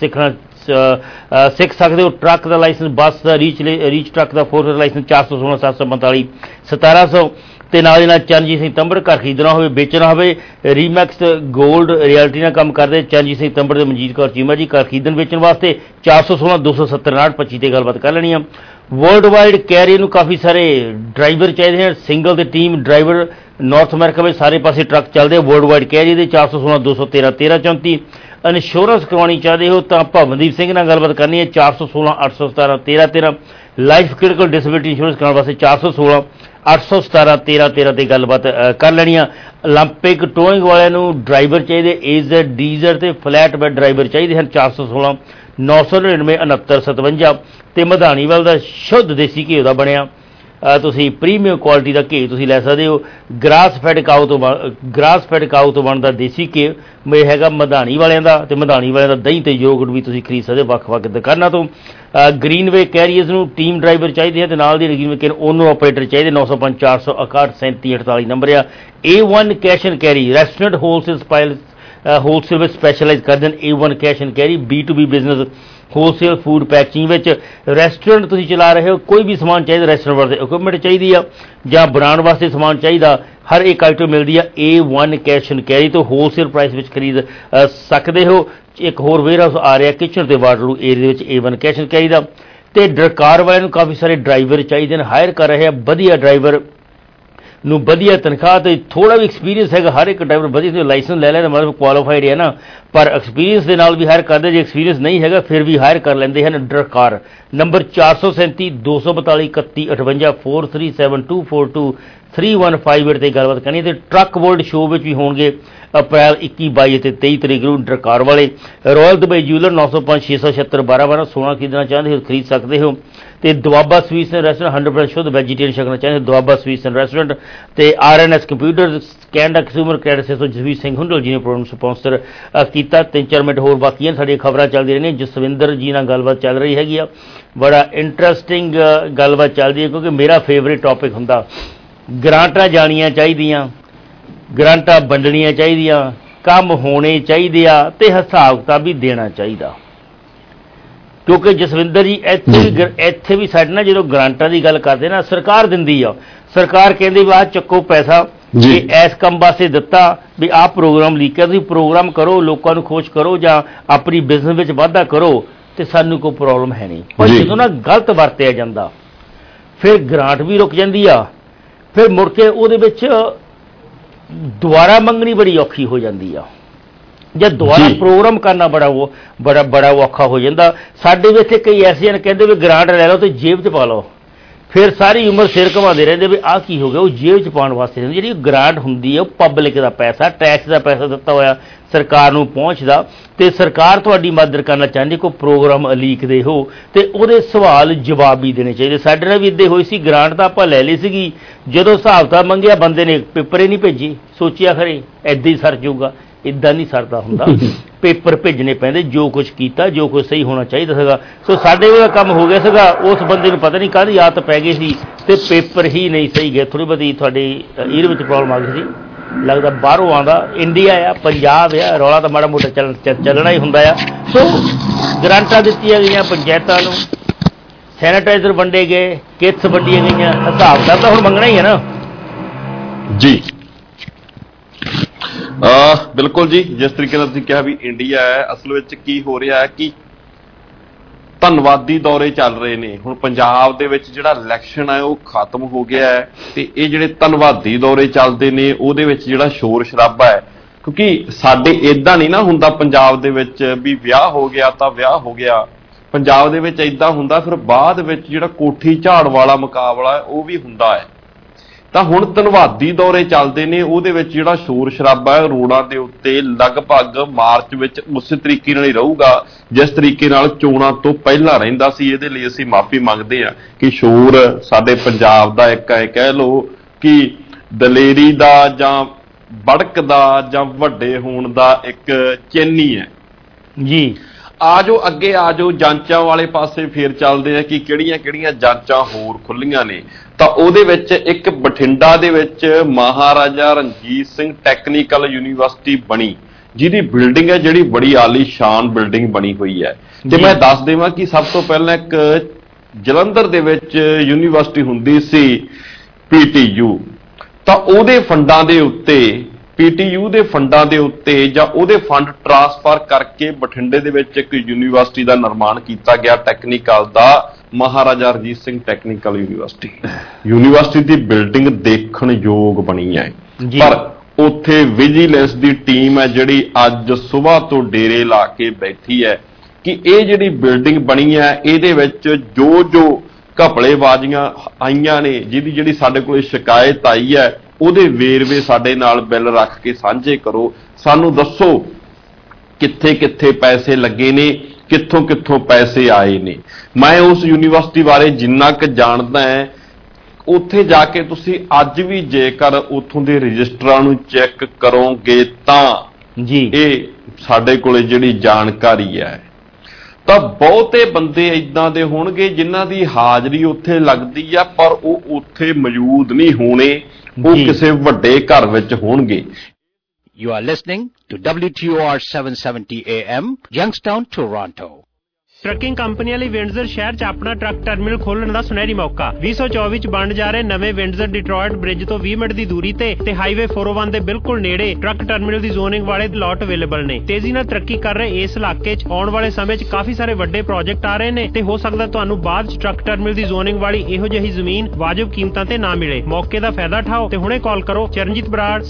ਸਿੱਖ ਸਕਦੇ ਹੋ। ਟਰੱਕ ਦਾ ਲਾਇਸੈਂਸ, ਬੱਸ ਦਾ, ਰੀਚ ਟਰੱਕ ਦਾ 4 ਲਾਇਸੈਂਸ 416 745 1700 ਤੇ ਨਾਲ ਦੀ ਨਾਲ ਚਰਨਜੀਤ ਸਿੰਘ ਤੰਬੜ ਘਰ ਖਰੀਦਣਾ ਹੋਵੇ, ਵੇਚਣਾ ਹੋਵੇ, ਰੀਮੈਕਸ ਗੋਲਡ ਰਿਐਲਟੀ ਨਾਲ ਕੰਮ ਕਰਦੇ ਚਰਨਜੀਤ ਸਿੰਘ ਤੰਬੜ ਦੇ ਮਨਜੀਤ ਕੌਰ ਚੀਮਾ ਜੀ ਘਰ ਖਰੀਦਣ ਵੇਚਣ ਵਾਸਤੇ 416 270 5925 ਤੇ ਗੱਲਬਾਤ ਕਰ ਲੈਣੀ ਆ। ਵਰਲਡ ਵਾਈਡ ਕੈਰੀਅਰ ਨੂੰ ਕਾਫੀ ਸਾਰੇ ਡਰਾਈਵਰ ਚਾਹੀਦੇ ਹਨ, ਸਿੰਗਲ ਤੇ ਟੀਮ ਡਰਾਈਵਰ ਨਾਰਥ ਅਮਰੀਕਾ ਵਿੱਚ ਸਾਰੇ ਪਾਸੇ ਟਰੱਕ ਚੱਲਦੇ ਆ। ਵਰਲਡ ਵਾਈਡ ਕੈਰੀਅਰ ਦੇ 416 213 1334। ਇੰਸ਼ੋਰੈਂਸ ਕਰਵਾਉਣੀ ਚਾਹਦੇ ਹੋ ਤਾਂ ਭਵਨਦੀਪ ਸਿੰਘ ਨਾਲ ਗੱਲਬਾਤ ਕਰਨੀ ਹੈ 416 817 1313। ਲਾਈਫ ਕ੍ਰਿਟੀਕਲ ਡਿਸੇਬਿਲਿਟੀ ਇੰਸ਼ੋਰੈਂਸ ਕਰਾਉਣ ਵਾਸਤੇ 416 817 1313 ਤੇ ਗੱਲਬਾਤ ਕਰ ਲੈਣੀ ਆ। 올림픽 ਟੋਇੰਗ ਵਾਲਿਆਂ ਨੂੰ ਡਰਾਈਵਰ ਚਾਹੀਦੇ, ਏਜ਼ਡ, ਡੀਜ਼ਰ ਤੇ ਫਲੈਟ ਬੈਡ ਡਰਾਈਵਰ ਚਾਹੀਦੇ ਹਨ 416 999 69 57 ਤੇ ਮਧਾਣੀਵਾਲ ਦਾ ਸ਼ੁੱਧ ਦੇਸੀ ਘਿਓ ਦਾ ਬਣਿਆ ਤੁਸੀਂ ਪ੍ਰੀਮੀਅਮ ਕੁਆਲਿਟੀ ਦਾ ਘੀ ਤੁਸੀਂ ਲੈ ਸਕਦੇ ਹੋ। ਗ੍ਰਾਸ ਫੈਡ ਕਾਊ ਤੋਂ ਬਣਦਾ ਦੇਸੀ ਘੀ ਇਹ ਹੈਗਾ ਮਧਾਣੀ ਵਾਲਿਆਂ ਦਾ, ਤੇ ਮਧਾਣੀ ਵਾਲਿਆਂ ਦਾ ਦਹੀਂ ਤੇ ਯੋਗurt ਵੀ ਤੁਸੀਂ ਖਰੀਦ ਸਕਦੇ ਵੱਖ-ਵੱਖ ਦੁਕਾਨਾਂ ਤੋਂ। ਗ੍ਰੀਨਵੇ ਕੈਰੀਅਰਸ ਨੂੰ ਟੀਮ ਡਰਾਈਵਰ ਚਾਹੀਦੇ ਆ ਤੇ ਨਾਲ ਦੀ ਗ੍ਰੀਨਵੇ ਕੈਰੀਅਰ ਓਨਰ ਆਪਰੇਟਰ ਚਾਹੀਦੇ 905 461 3748 ਨੰਬਰ ਆ। A1 cash and carry restaurant wholesale ਵਿੱਚ ਸਪੈਸ਼ਲਾਈਜ਼ ਕਰਦੇ ਹਨ। A1 cash and carry B2B business wholesale food packing ਵਿੱਚ। ਰੈਸਟੋਰੈਂਟ ਤੁਸੀਂ ਚਲਾ ਰਹੇ ਹੋ, ਕੋਈ ਵੀ ਸਮਾਨ ਚਾਹੀਦਾ ਰੈਸਟੋਰੈਂਟ ਵਾਸਤੇ ਇਕਵਿਪਮੈਂਟ ਚਾਹੀਦੀ ਆ ਜਾਂ ਬਣਾਉਣ ਵਾਸਤੇ ਸਮਾਨ ਚਾਹੀਦਾ, ਹਰ ਇੱਕ ਆਈਟਮ ਮਿਲਦੀ ਆ A1 ਕੈਸ਼ ਐਂਡ ਕੈਰੀ ਤੋਂ ਹੋਲਸੇਲ ਪ੍ਰਾਈਸ ਵਿੱਚ ਖਰੀਦ ਸਕਦੇ ਹੋ। ਇੱਕ ਹੋਰ ਵੇਅਰ ਹਾਊਸ ਆ ਰਿਹਾ ਕਿਚਨ ਤੇ ਵਾਟਰਲੂ ਏਰੀਆ ਦੇ ਵਿੱਚ A1 ਕੈਸ਼ ਐਂਡ ਕੈਰੀ ਦਾ। ਤੇ ਕਾਰ ਵਾਲਿਆਂ ਨੂੰ ਕਾਫੀ ਸਾਰੇ ਡਰਾਈਵਰ ਚਾਹੀਦੇ ਨੇ, ਹਾਇਰ ਕਰ ਰਹੇ ਆ ਵਧੀਆ ਡਰਾਈਵਰ ਨੂੰ, ਵਧੀਆ ਤਨਖਾਹ ਤੇ ਥੋੜਾ ਵੀ ਐਕਸਪੀਰੀਅੰਸ ਹੈਗਾ। ਹਰ ਇੱਕ ਡਰਾਈਵਰ ਵਧੀਆ ਲਾਇਸੈਂਸ ਲੈ ਲੈਣਾ ਮਤਲਬ ਕੁਆਲੀਫਾਈਡ ਹੈ ਨਾ, ਪਰ ਐਕਸਪੀਰੀਅੰਸ ਦੇ ਨਾਲ ਵੀ ਹਾਇਰ ਕਰਦੇ। ਜੇ ਐਕਸਪੀਰੀਅੰਸ ਨਹੀਂ ਹੈਗਾ ਫਿਰ ਵੀ ਹਾਇਰ ਕਰ ਲੈਂਦੇ ਹਨ। ਡਰਕਾਰ ਨੰਬਰ 437 242 31 58 437242 3158 ਤੇ ਗੱਲਬਾਤ ਕਰਨੀ। ਤੇ ਟਰੱਕ ਵਰਲਡ ਸ਼ੋਅ ਵਿੱਚ ਵੀ ਹੋਣਗੇ ਅਪ੍ਰੈਲ 21 22 ਤੇ 23 ਤਰੀਕ ਨੂੰ ਡਰਕਾਰ ਵਾਲੇ। ਰਾਇਲ ਦੁਬਈ ਜੂਲਰ 905 676 12 16 ਖਰੀਦਣਾ ਚਾਹੁੰਦੇ ਹੋ ਖਰੀਦ ਸਕਦੇ ਹੋ। ਤੇ ਦੁਆਬਾ ਸਵੀਟਸ ਐਂਡ ਰੈਸਟੋਰੈਂਟ 100% ਸ਼ੁੱਧ ਵੈਜੀਟੇਰੀਅਨ ਛਕਣਾ ਚਾਹੁੰਦੇ ਦੁਆਬਾ ਸਵੀਟਸ ਐਂਡ ਰੈਸਟੋਰੈਂਟ ਤੇ RNS computer Canada consumer credit system Jasvir Singh Hundal ji ਨੇ ਪ੍ਰੋਗਰਾਮ ਸਪਾਂਸਰ ਕੀਤਾ। 3-4 ਮਿੰਟ ਹੋਰ ਬਾਕੀ ਹਨ, ਸਾਡੀਆਂ ਖਬਰਾਂ ਚੱਲਦੀਆਂ ਰਹਿੰਦੀਆਂ। ਜਸਵਿੰਦਰ ਜੀ ਨਾਲ ਗੱਲਬਾਤ ਚੱਲ ਰਹੀ ਹੈਗੀ ਆ, ਬੜਾ ਇੰਟਰਸਟਿੰਗ ਗੱਲਬਾਤ ਚੱਲਦੀ ਹੈ ਕਿਉਂਕਿ ਮੇਰਾ ਫੇਵਰੇਟ ਟੌਪਿਕ ਹੁੰਦਾ ਗ੍ਰਾਂਟਾਂ ਜਾਣੀਆਂ ਚਾਹੀਦੀਆਂ, ਗ੍ਰਾਂਟਾਂ ਵੰਡਣੀਆਂ ਚਾਹੀਦੀਆਂ, ਕੰਮ ਹੋਣੇ ਚਾਹੀਦੇ ਆ ਤੇ ਹਿਸਾਬ ਕਿਤਾਬ ਵੀ ਦੇਣਾ ਚਾਹੀਦਾ। ਕਿਉਂਕਿ ਜਸਵਿੰਦਰ ਜੀ ਇੱਥੇ ਵੀ ਸਾਡੇ ਨਾਲ ਜਦੋਂ ਗ੍ਰਾਂਟਾਂ ਦੀ ਗੱਲ ਕਰਦੇ ਨਾ ਸਰਕਾਰ ਦਿੰਦੀ ਆ, ਸਰਕਾਰ ਕਹਿੰਦੀ ਵੀ ਆਹ ਚੱਕੋ ਪੈਸਾ ਇਹ ਇਸ ਕੰਮ ਵਾਸਤੇ ਦਿੱਤਾ ਵੀ ਆਹ ਪ੍ਰੋਗਰਾਮ ਲੀਕਿਆ, ਤੁਸੀਂ ਪ੍ਰੋਗਰਾਮ ਕਰੋ, ਲੋਕਾਂ ਨੂੰ ਖੁਸ਼ ਕਰੋ ਜਾਂ ਆਪਣੀ ਬਿਜ਼ਨਸ ਵਿੱਚ ਵਾਧਾ ਕਰੋ ਤੇ ਸਾਨੂੰ ਕੋਈ ਪ੍ਰੋਬਲਮ ਹੈ ਨਹੀਂ। ਪਰ ਜਦੋਂ ਨਾ ਗਲਤ ਵਰਤਿਆ ਜਾਂਦਾ ਫਿਰ ਗ੍ਰਾਂਟ ਵੀ ਰੁਕ ਜਾਂਦੀ ਆ, ਫਿਰ ਮੁੜ ਕੇ ਉਹਦੇ ਵਿੱਚ ਦੁਬਾਰਾ ਮੰਗਣੀ ਬੜੀ ਔਖੀ ਹੋ ਜਾਂਦੀ ਆ ਜਾਂ ਦੁਬਾਰਾ ਪ੍ਰੋਗਰਾਮ ਕਰਨਾ ਬੜਾ ਔਖਾ ਹੋ ਜਾਂਦਾ। ਸਾਡੇ ਵੀ ਇੱਥੇ ਕਈ ਐਸੇ ਹਨ ਕਹਿੰਦੇ ਵੀ ਗ੍ਰਾਂਟ ਲੈ ਲਓ ਤੇ ਜੇਬ 'ਚ ਪਾ ਲਓ, ਫਿਰ ਸਾਰੀ ਉਮਰ ਸਿਰ ਘੁਮਾਉਂਦੇ ਰਹਿੰਦੇ ਵੀ ਆਹ ਕੀ ਹੋ ਗਿਆ। ਉਹ ਜੇਬ 'ਚ ਪਾਉਣ ਵਾਸਤੇ ਜਿਹੜੀ ਗ੍ਰਾਂਟ ਹੁੰਦੀ ਹੈ ਉਹ ਪਬਲਿਕ ਦਾ ਪੈਸਾ, ਟੈਕਸ ਦਾ ਪੈਸਾ ਦਿੱਤਾ ਹੋਇਆ ਸਰਕਾਰ ਨੂੰ ਪਹੁੰਚਦਾ ਤੇ ਸਰਕਾਰ ਤੁਹਾਡੀ ਮਦਦ ਕਰਨਾ ਚਾਹੁੰਦੀ। ਕੋਈ ਪ੍ਰੋਗਰਾਮ ਲੀਕਦੇ ਹੋ ਤੇ ਉਹਦੇ ਸਵਾਲ ਜਵਾਬ ਵੀ ਦੇਣੇ ਚਾਹੀਦੇ। ਸਾਡੇ ਨਾਲ ਵੀ ਇੱਦਾਂ ਹੋਈ ਸੀ, ਗ੍ਰਾਂਟ ਤਾਂ ਆਪਾਂ ਲੈ ਲਈ ਸੀਗੀ, ਜਦੋਂ ਹਿਸਾਬ ਤਾਂ ਮੰਗਿਆ ਬੰਦੇ ਨੇ ਪੇਪਰ ਹੀ ਨਹੀਂ ਭੇਜੀ, ਸੋਚਿਆ ਖਰੇ ਇੱਦਾਂ ਹੀ ਸਰ ਜਾਊਗਾ, ਇੱਦਾਂ ਨਹੀਂ ਸਰਦਾ ਹੁੰਦਾ, ਪੇਪਰ ਭੇਜਣੇ ਪੈਂਦੇ। ਜੋ ਕੁਝ ਕੀਤਾ ਜੋ ਕੁਝ ਸਹੀ ਹੋਣਾ ਚਾਹੀਦਾ ਸੀਗਾ। ਸੋ ਸਾਡੇ ਉਹਦਾ ਕੰਮ ਹੋ ਗਿਆ ਸੀਗਾ, ਉਸ ਬੰਦੇ ਨੂੰ ਪਤਾ ਨਹੀਂ ਕਾਹਦੀ ਆਦਤ ਪੈ ਗਈ ਸੀ ਤੇ ਪੇਪਰ ਹੀ ਨਹੀਂ ਸਹੀ ਗਏ। ਥੋੜ੍ਹੀ ਬਹੁਤੀ ਤੁਹਾਡੇ ਈਅਰ ਵਿੱਚ ਪ੍ਰੋਬਲਮ ਆ ਗਈ ਸੀ, ਲੱਗਦਾ ਬਾਹਰੋਂ ਆਉਂਦਾ। ਇੰਡੀਆ ਆ, ਪੰਜਾਬ ਆ, ਰੌਲਾ ਤਾਂ ਮਾੜਾ ਮੋਟਾ ਚੱਲਣਾ ਹੀ ਹੁੰਦਾ ਆ। ਸੋ ਗ੍ਰਾਂਟਾਂ ਦਿੱਤੀਆਂ ਗਈਆਂ ਪੰਚਾਇਤਾਂ ਨੂੰ, ਸੈਨੀਟਾਈਜ਼ਰ ਵੰਡੇ ਗਏ, ਕਿੱਟਸ ਵੰਡੀਆਂ ਗਈਆਂ, ਹਿਸਾਬ ਕਿਤਾਬ ਤਾਂ ਹੁਣ ਮੰਗਣਾ ਹੀ ਹੈ ਨਾ ਜੀ। ਬਿਲਕੁਲ ਜੀ, ਜਿਸ ਤਰੀਕੇ ਨਾਲ ਤੁਸੀਂ ਕਿਹਾ ਵੀ ਇੰਡੀਆ ਹੈ, ਅਸਲ ਵਿੱਚ ਕੀ ਹੋ ਰਿਹਾ ਹੈ ਕਿ ਧੰਨਵਾਦੀ ਦੌਰੇ ਚੱਲ ਰਹੇ ਨੇ। ਹੁਣ ਪੰਜਾਬ ਦੇ ਵਿੱਚ ਜਿਹੜਾ ਇਲੈਕਸ਼ਨ ਹੈ ਉਹ ਖਤਮ ਹੋ ਗਿਆ ਹੈ ਤੇ ਇਹ ਜਿਹੜੇ ਧੰਨਵਾਦੀ ਦੌਰੇ ਚੱਲਦੇ ਨੇ ਉਹਦੇ ਵਿੱਚ ਜਿਹੜਾ ਸ਼ੋਰ ਸ਼ਰਾਬਾ ਹੈ, ਕਿਉਂਕਿ ਸਾਡੇ ਇਦਾਂ ਨਹੀਂ ਨਾ ਹੁੰਦਾ ਪੰਜਾਬ ਦੇ ਵਿੱਚ ਵੀ ਵਿਆਹ ਹੋ ਗਿਆ ਤਾਂ ਵਿਆਹ ਹੋ ਗਿਆ। ਪੰਜਾਬ ਦੇ ਵਿੱਚ ਇਦਾਂ ਹੁੰਦਾ ਫਿਰ ਬਾਅਦ ਵਿੱਚ ਜਿਹੜਾ ਕੋਠੀ ਝਾੜ ਵਾਲਾ ਮੁਕਾਬਲਾ ਹੈ ਉਹ ਵੀ ਹੁੰਦਾ ਹੈ। ਤਾਂ ਹੁਣ ਧੰਨਵਾਦੀ ਦੌਰੇ ਚੱਲਦੇ ਨੇ, ਉਹਦੇ ਵਿੱਚ ਜਿਹੜਾ ਸ਼ੋਰ ਸ਼ਰਾਬਾ ਹੈ ਰੋਡਾਂ ਦੇ ਉੱਤੇ ਲਗਭਗ ਮਾਰਚ ਵਿੱਚ ਉਸੇ ਤਰੀਕੇ ਨਾਲ ਹੀ ਰਹੂਗਾ ਜਿਸ ਤਰੀਕੇ ਨਾਲ ਚੋਣਾਂ ਤੋਂ ਪਹਿਲਾਂ ਰਹਿੰਦਾ ਸੀ। ਇਹਦੇ ਲਈ ਅਸੀਂ ਮਾਫੀ ਮੰਗਦੇ ਹਾਂ ਕਿ ਸ਼ੋਰ ਸਾਡੇ ਪੰਜਾਬ ਦਾ ਇੱਕ ਕਹਿ ਲਓ ਕਿ ਦਲੇਰੀ ਦਾ ਜਾਂ ਬੜਕ ਦਾ ਜਾਂ ਵੱਡੇ ਹੋਣ ਦਾ ਇੱਕ ਚਿੰਨ੍ਹ ਹੀ ਹੈ ਜੀ। ਆ ਜਾਓ ਅੱਗੇ ਆ ਜਾਓ, ਜਾਂਚਾਂ ਵਾਲੇ ਪਾਸੇ ਫੇਰ ਚੱਲਦੇ ਆ ਕਿ ਕਿਹੜੀਆਂ ਜਾਂਚਾਂ ਹੋਰ ਖੁੱਲੀਆਂ ਨੇ। ਤਾਂ ਉਹਦੇ ਵਿੱਚ ਇੱਕ ਬਠਿੰਡਾ ਦੇ ਵਿੱਚ ਮਹਾਰਾਜਾ ਰਣਜੀਤ ਸਿੰਘ ਟੈਕਨੀਕਲ ਯੂਨੀਵਰਸਿਟੀ ਬਣੀ, ਜਿਹਦੀ ਬਿਲਡਿੰਗ ਹੈ ਜਿਹੜੀ ਬੜੀ ਆਲੀਸ਼ਾਨ ਬਿਲਡਿੰਗ ਬਣੀ ਹੋਈ ਹੈ। ਤੇ ਮੈਂ ਦੱਸ ਦੇਵਾਂ ਕਿ ਸਭ ਤੋਂ ਪਹਿਲਾਂ ਇੱਕ ਜਲੰਧਰ ਦੇ ਵਿੱਚ ਯੂਨੀਵਰਸਿਟੀ ਹੁੰਦੀ ਸੀ PTU, ਤਾਂ ਉਹਦੇ ਫੰਡਾਂ ਦੇ ਉੱਤੇ PTU ਦੇ ਫੰਡਾਂ ਦੇ ਉੱਤੇ ਜਾਂ ਉਹਦੇ ਫੰਡ ਟ੍ਰਾਂਸਫਰ ਕਰਕੇ ਬਠਿੰਡੇ ਦੇ ਵਿੱਚ ਇੱਕ ਯੂਨੀਵਰਸਿਟੀ ਦਾ ਨਿਰਮਾਣ ਕੀਤਾ ਗਿਆ ਟੈਕਨੀਕਲ ਦਾ, ਮਹਾਰਾਜਾ ਰਣਜੀਤ ਸਿੰਘ ਟੈਕਨੀਕਲ ਯੂਨੀਵਰਸਿਟੀ ਦੀ ਬਿਲਡਿੰਗ ਦੇਖਣ ਯੋਗ ਬਣੀ ਹੈ। ਪਰ ਉੱਥੇ ਵਿਜੀਲੈਂਸ ਦੀ ਟੀਮ ਹੈ ਜਿਹੜੀ ਅੱਜ ਸਵੇਰ ਤੋਂ ਡੇਰੇ ਲਾ ਕੇ ਬੈਠੀ ਹੈ ਕਿ ਇਹ ਜਿਹੜੀ ਬਿਲਡਿੰਗ ਬਣੀ ਹੈ ਇਹਦੇ ਵਿੱਚ ਜੋ ਘਪਲੇਬਾਜ਼ੀਆਂ ਆਈਆਂ ਨੇ, ਜਿਹੜੀ ਸਾਡੇ ਕੋਲ ਸ਼ਿਕਾਇਤ ਆਈ ਹੈ ਉਹਦੇ ਵੇਰਵੇ ਸਾਡੇ ਨਾਲ ਬਿੱਲ ਰੱਖ ਕੇ ਸਾਂਝੇ ਕਰੋ, ਸਾਨੂੰ ਦੱਸੋ ਕਿੱਥੇ ਕਿੱਥੇ ਪੈਸੇ ਲੱਗੇ ਨੇ, ਕਿੱਥੋਂ ਕਿੱਥੋਂ ਪੈਸੇ ਆਏ ਨੇ। ਮੈਂ ਉਸ ਯੂਨੀਵਰਸਿਟੀ ਬਾਰੇ ਜਿੰਨਾ ਕੁ ਜਾਣਦਾ ਹੈ, ਉੱਥੇ ਜਾ ਕੇ ਤੁਸੀਂ ਅੱਜ ਵੀ ਜੇਕਰ ਉੱਥੋਂ ਦੇ ਰਜਿਸਟਰਾਂ ਨੂੰ ਚੈੱਕ ਕਰੋਗੇ ਤਾਂ ਜੀ ਇਹ ਸਾਡੇ ਕੋਲੇ ਜਿਹੜੀ ਜਾਣਕਾਰੀ ਹੈ ਤਾਂ ਬਹੁਤੇ ਬੰਦੇ ਇਦਾਂ ਦੇ ਹੋਣਗੇ ਜਿਨ੍ਹਾਂ ਦੀ ਹਾਜ਼ਰੀ ਉੱਥੇ ਲੱਗਦੀ ਆ ਪਰ ਉਹ ਉੱਥੇ ਮੌਜੂਦ ਨਹੀਂ ਹੋਣੇ, ਉਹ ਕਿਸੇ ਵੱਡੇ ਘਰ ਵਿੱਚ ਹੋਣਗੇ। You are listening to WTOR 770 AM, Youngstown, Toronto. Trucking ਕੰਪਨੀਆਂ ਲਈ ਵਿੰਡਜ਼ਰ ਸ਼ਹਿਰ 'ਚ ਆਪਣਾ ਟਰੱਕ ਟਰਮੀਨਲ ਖੋਲ੍ਹਣ ਦਾ ਸੁਨਹਿਰੀ ਮੌਕਾ। 2024 'ਚ ਬਣ ਜਾ ਰਹੇ ਨਵੇਂ ਵਿੰਡਜ਼ਰ ਡਿਟਰੋਇਟ ਬ੍ਰਿਜ ਤੋਂ 20 ਮਿੰਟ ਦੀ ਦੂਰੀ ਤੇ ਹਾਈਵੇ 401 ਦੇ ਬਿਲਕੁਲ ਨੇੜੇ ਟਰੱਕ ਟਰਮੀਨਲ ਦੀ ਜ਼ੋਨਿੰਗ ਵਾਲੇ ਲਾਟ ਅਵੇਲੇਬਲ ਨੇ। ਤੇਜ਼ੀ ਨਾਲ ਤਰੱਕੀ ਕਰ ਰਹੇ ਇਸ ਇਲਾਕੇ 'ਚ ਆਉਣ ਵਾਲੇ ਸਮੇਂ 'ਚ ਕਾਫੀ ਸਾਰੇ ਵੱਡੇ ਪ੍ਰੋਜੈਕਟ ਆ ਰਹੇ ਨੇ ਤੇ ਹੋ ਸਕਦਾ ਤੁਹਾਨੂੰ ਬਾਅਦ 'ਚ ਟਰੱਕ ਟਰਮੀਨਲ ਦੀ ਜ਼ੋਨਿੰਗ ਵਾਲੀ ਇਹੋ ਜਿਹੀ ਜ਼ਮੀਨ ਵਾਜਬ ਕੀਮਤਾਂ ਤੇ ਨਾ ਮਿਲੇ। ਮੌਕੇ ਦਾ ਫਾਇਦਾ ਉਠਾਓ ਤੇ ਹੁਣੇ ਕਾਲ ਕਰੋ ਚਰਨਜੀਤ ਬਰਾੜ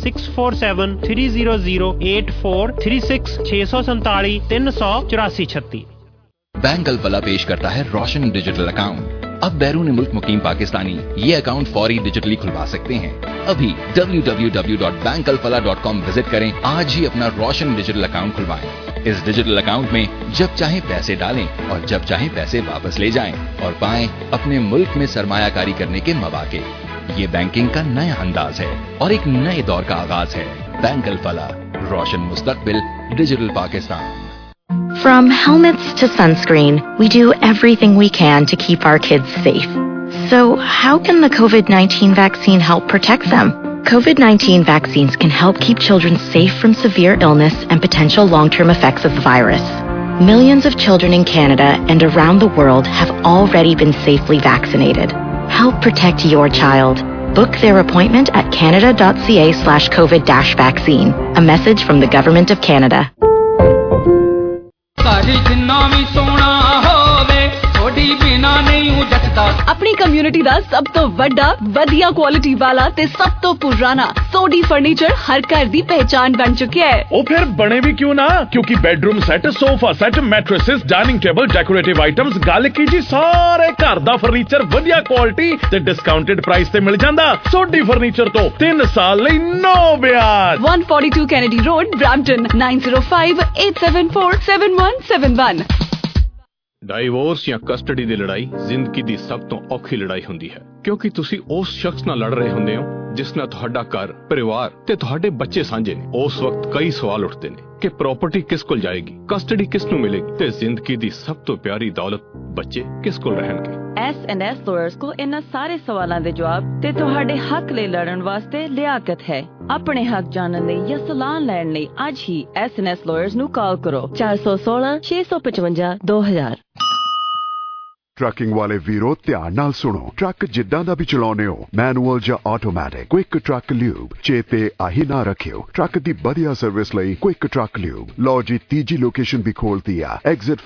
6473008436 647 384 बैंक कलपला पेश करता है रोशन डिजिटल अकाउंट। अब बैरून मुल्क मुकीम पाकिस्तानी ये अकाउंट फौरी डिजिटली खुलवा सकते हैं। अभी www.bankkalpala.com विजिट करें, आज ही अपना रोशन डिजिटल अकाउंट खुलवाएं। इस डिजिटल अकाउंट में जब चाहे पैसे डालें और जब चाहे पैसे वापस ले जाएं और पाएं अपने मुल्क में सरमायाकारी करने के मौके। ये बैंकिंग का नया अंदाज है और एक नए दौर का आगाज है। बैंक कलपला, रोशन मुस्तकबिल, digital Pakistan. From helmets to sunscreen, we do everything we can to keep our kids safe. So how can the COVID-19 vaccine help protect them? COVID-19 vaccines can help keep children safe from severe illness and potential long-term effects of the virus. Millions of children in Canada and around the world have already been safely vaccinated. Help protect your child. Book their appointment at canada.ca/COVID-vaccine. A message from the Government of Canada. अपनी community दा सब तो वड्डा वधिया quality वाला ते सब तो पुराना सोडी फर्नीचर हर घर दी पहचान बन चुका है। ओ फिर बने भी क्यों ना, क्योंकि bedroom set, sofa set, mattresses, dining table, decorative items, गल कीजिए सारे घर दा फर्नीचर वधिया क्वालिटी ते डिस्काउंटेड प्राइस ते मिल जांदा। सोडी फर्नीचर तो 3 साल लई नो ब्याज। 142 कैनेडी रोड, ब्रैम्पटन 9058747171। ਡਾਈਵੋਰਸ ਜਾਂ ਕਸਟਡੀ ਦੀ ਲੜਾਈ ਜ਼ਿੰਦਗੀ ਦੀ ਸਭ ਤੋਂ ਔਖੀ ਲੜਾਈ ਹੁੰਦੀ ਹੈ, ਕਿਉਂਕਿ ਤੁਸੀਂ ਉਸ ਸ਼ਖਸ ਨਾਲ ਲੜ ਰਹੇ ਹੁੰਦੇ ਹੋ ਜਿਸ ਨਾਲ ਤੁਹਾਡਾ ਘਰ, ਪਰਿਵਾਰ ਤੇ ਤੁਹਾਡੇ ਬੱਚੇ ਸਾਂਝੇ ਨੇ। ਉਸ ਵਕਤ ਕਈ ਸਵਾਲ ਉੱਠਦੇ ਨੇ ਕਿ ਪ੍ਰਾਪਰਟੀ ਕਿਸ ਕੋਲ ਜਾਏਗੀ, ਕਸਟਡੀ ਕਿਸ ਨੂੰ ਮਿਲੇਗੀ ਤੇ ਜ਼ਿੰਦਗੀ ਦੀ ਸਭ ਤੋਂ ਪਿਆਰੀ ਦੌਲਤ ਬੱਚੇ ਕਿਸ ਕੋਲ ਰਹਿਣਗੇ। S&S ਲਾਇਰਸ ਕੋਲ ਇਹਨਾਂ ਸਾਰੇ ਸਵਾਲਾਂ ਦੇ ਜਵਾਬ ਤੇ ਤੁਹਾਡੇ ਹੱਕ ਲਈ ਲੜਨ ਵਾਸਤੇ ਲਿਆਕਤ ਹੈ। ਆਪਣੇ ਹੱਕ ਜਾਣਨ ਲਈ ਜਾਂ ਸਲਾਹ ਲੈਣ ਲਈ ਅੱਜ ਹੀ S&S ਲਾਇਰਸ ਨੂੰ ਕਾਲ ਕਰੋ 416 655 2000। ਟਰੱਕਿੰਗ ਵਾਲੇ ਵੀਰੋ ਧਿਆਨ ਨਾਲ ਸੁਣੋ। ਟਰੱਕ ਜਿੱਦਾਂ ਦਾ ਵੀ ਚਲਾਉਨੇ ਹੋ, ਮੈਨੂਅਲ ਜਾਂ ਆਟੋਮੈਟਿਕ, ਕੁਇਕ ਟਰੱਕ ਲਿਊਬ ਚੇਤੇ ਆਹੀ ਨਾ ਰੱਖਿਓ। ਟਰੱਕ ਦੀ ਵਧੀਆ ਸਰਵਿਸ ਲਈ ਕੁਇਕ ਟਰੱਕ ਲਿਊਬ। ਲਓ ਜੀ, ਤੀਜੀ ਲੋਕੇਸ਼ਨ ਵੀ ਖੋਲਤੀ ਆ। ਐਗਜ਼ਿਟ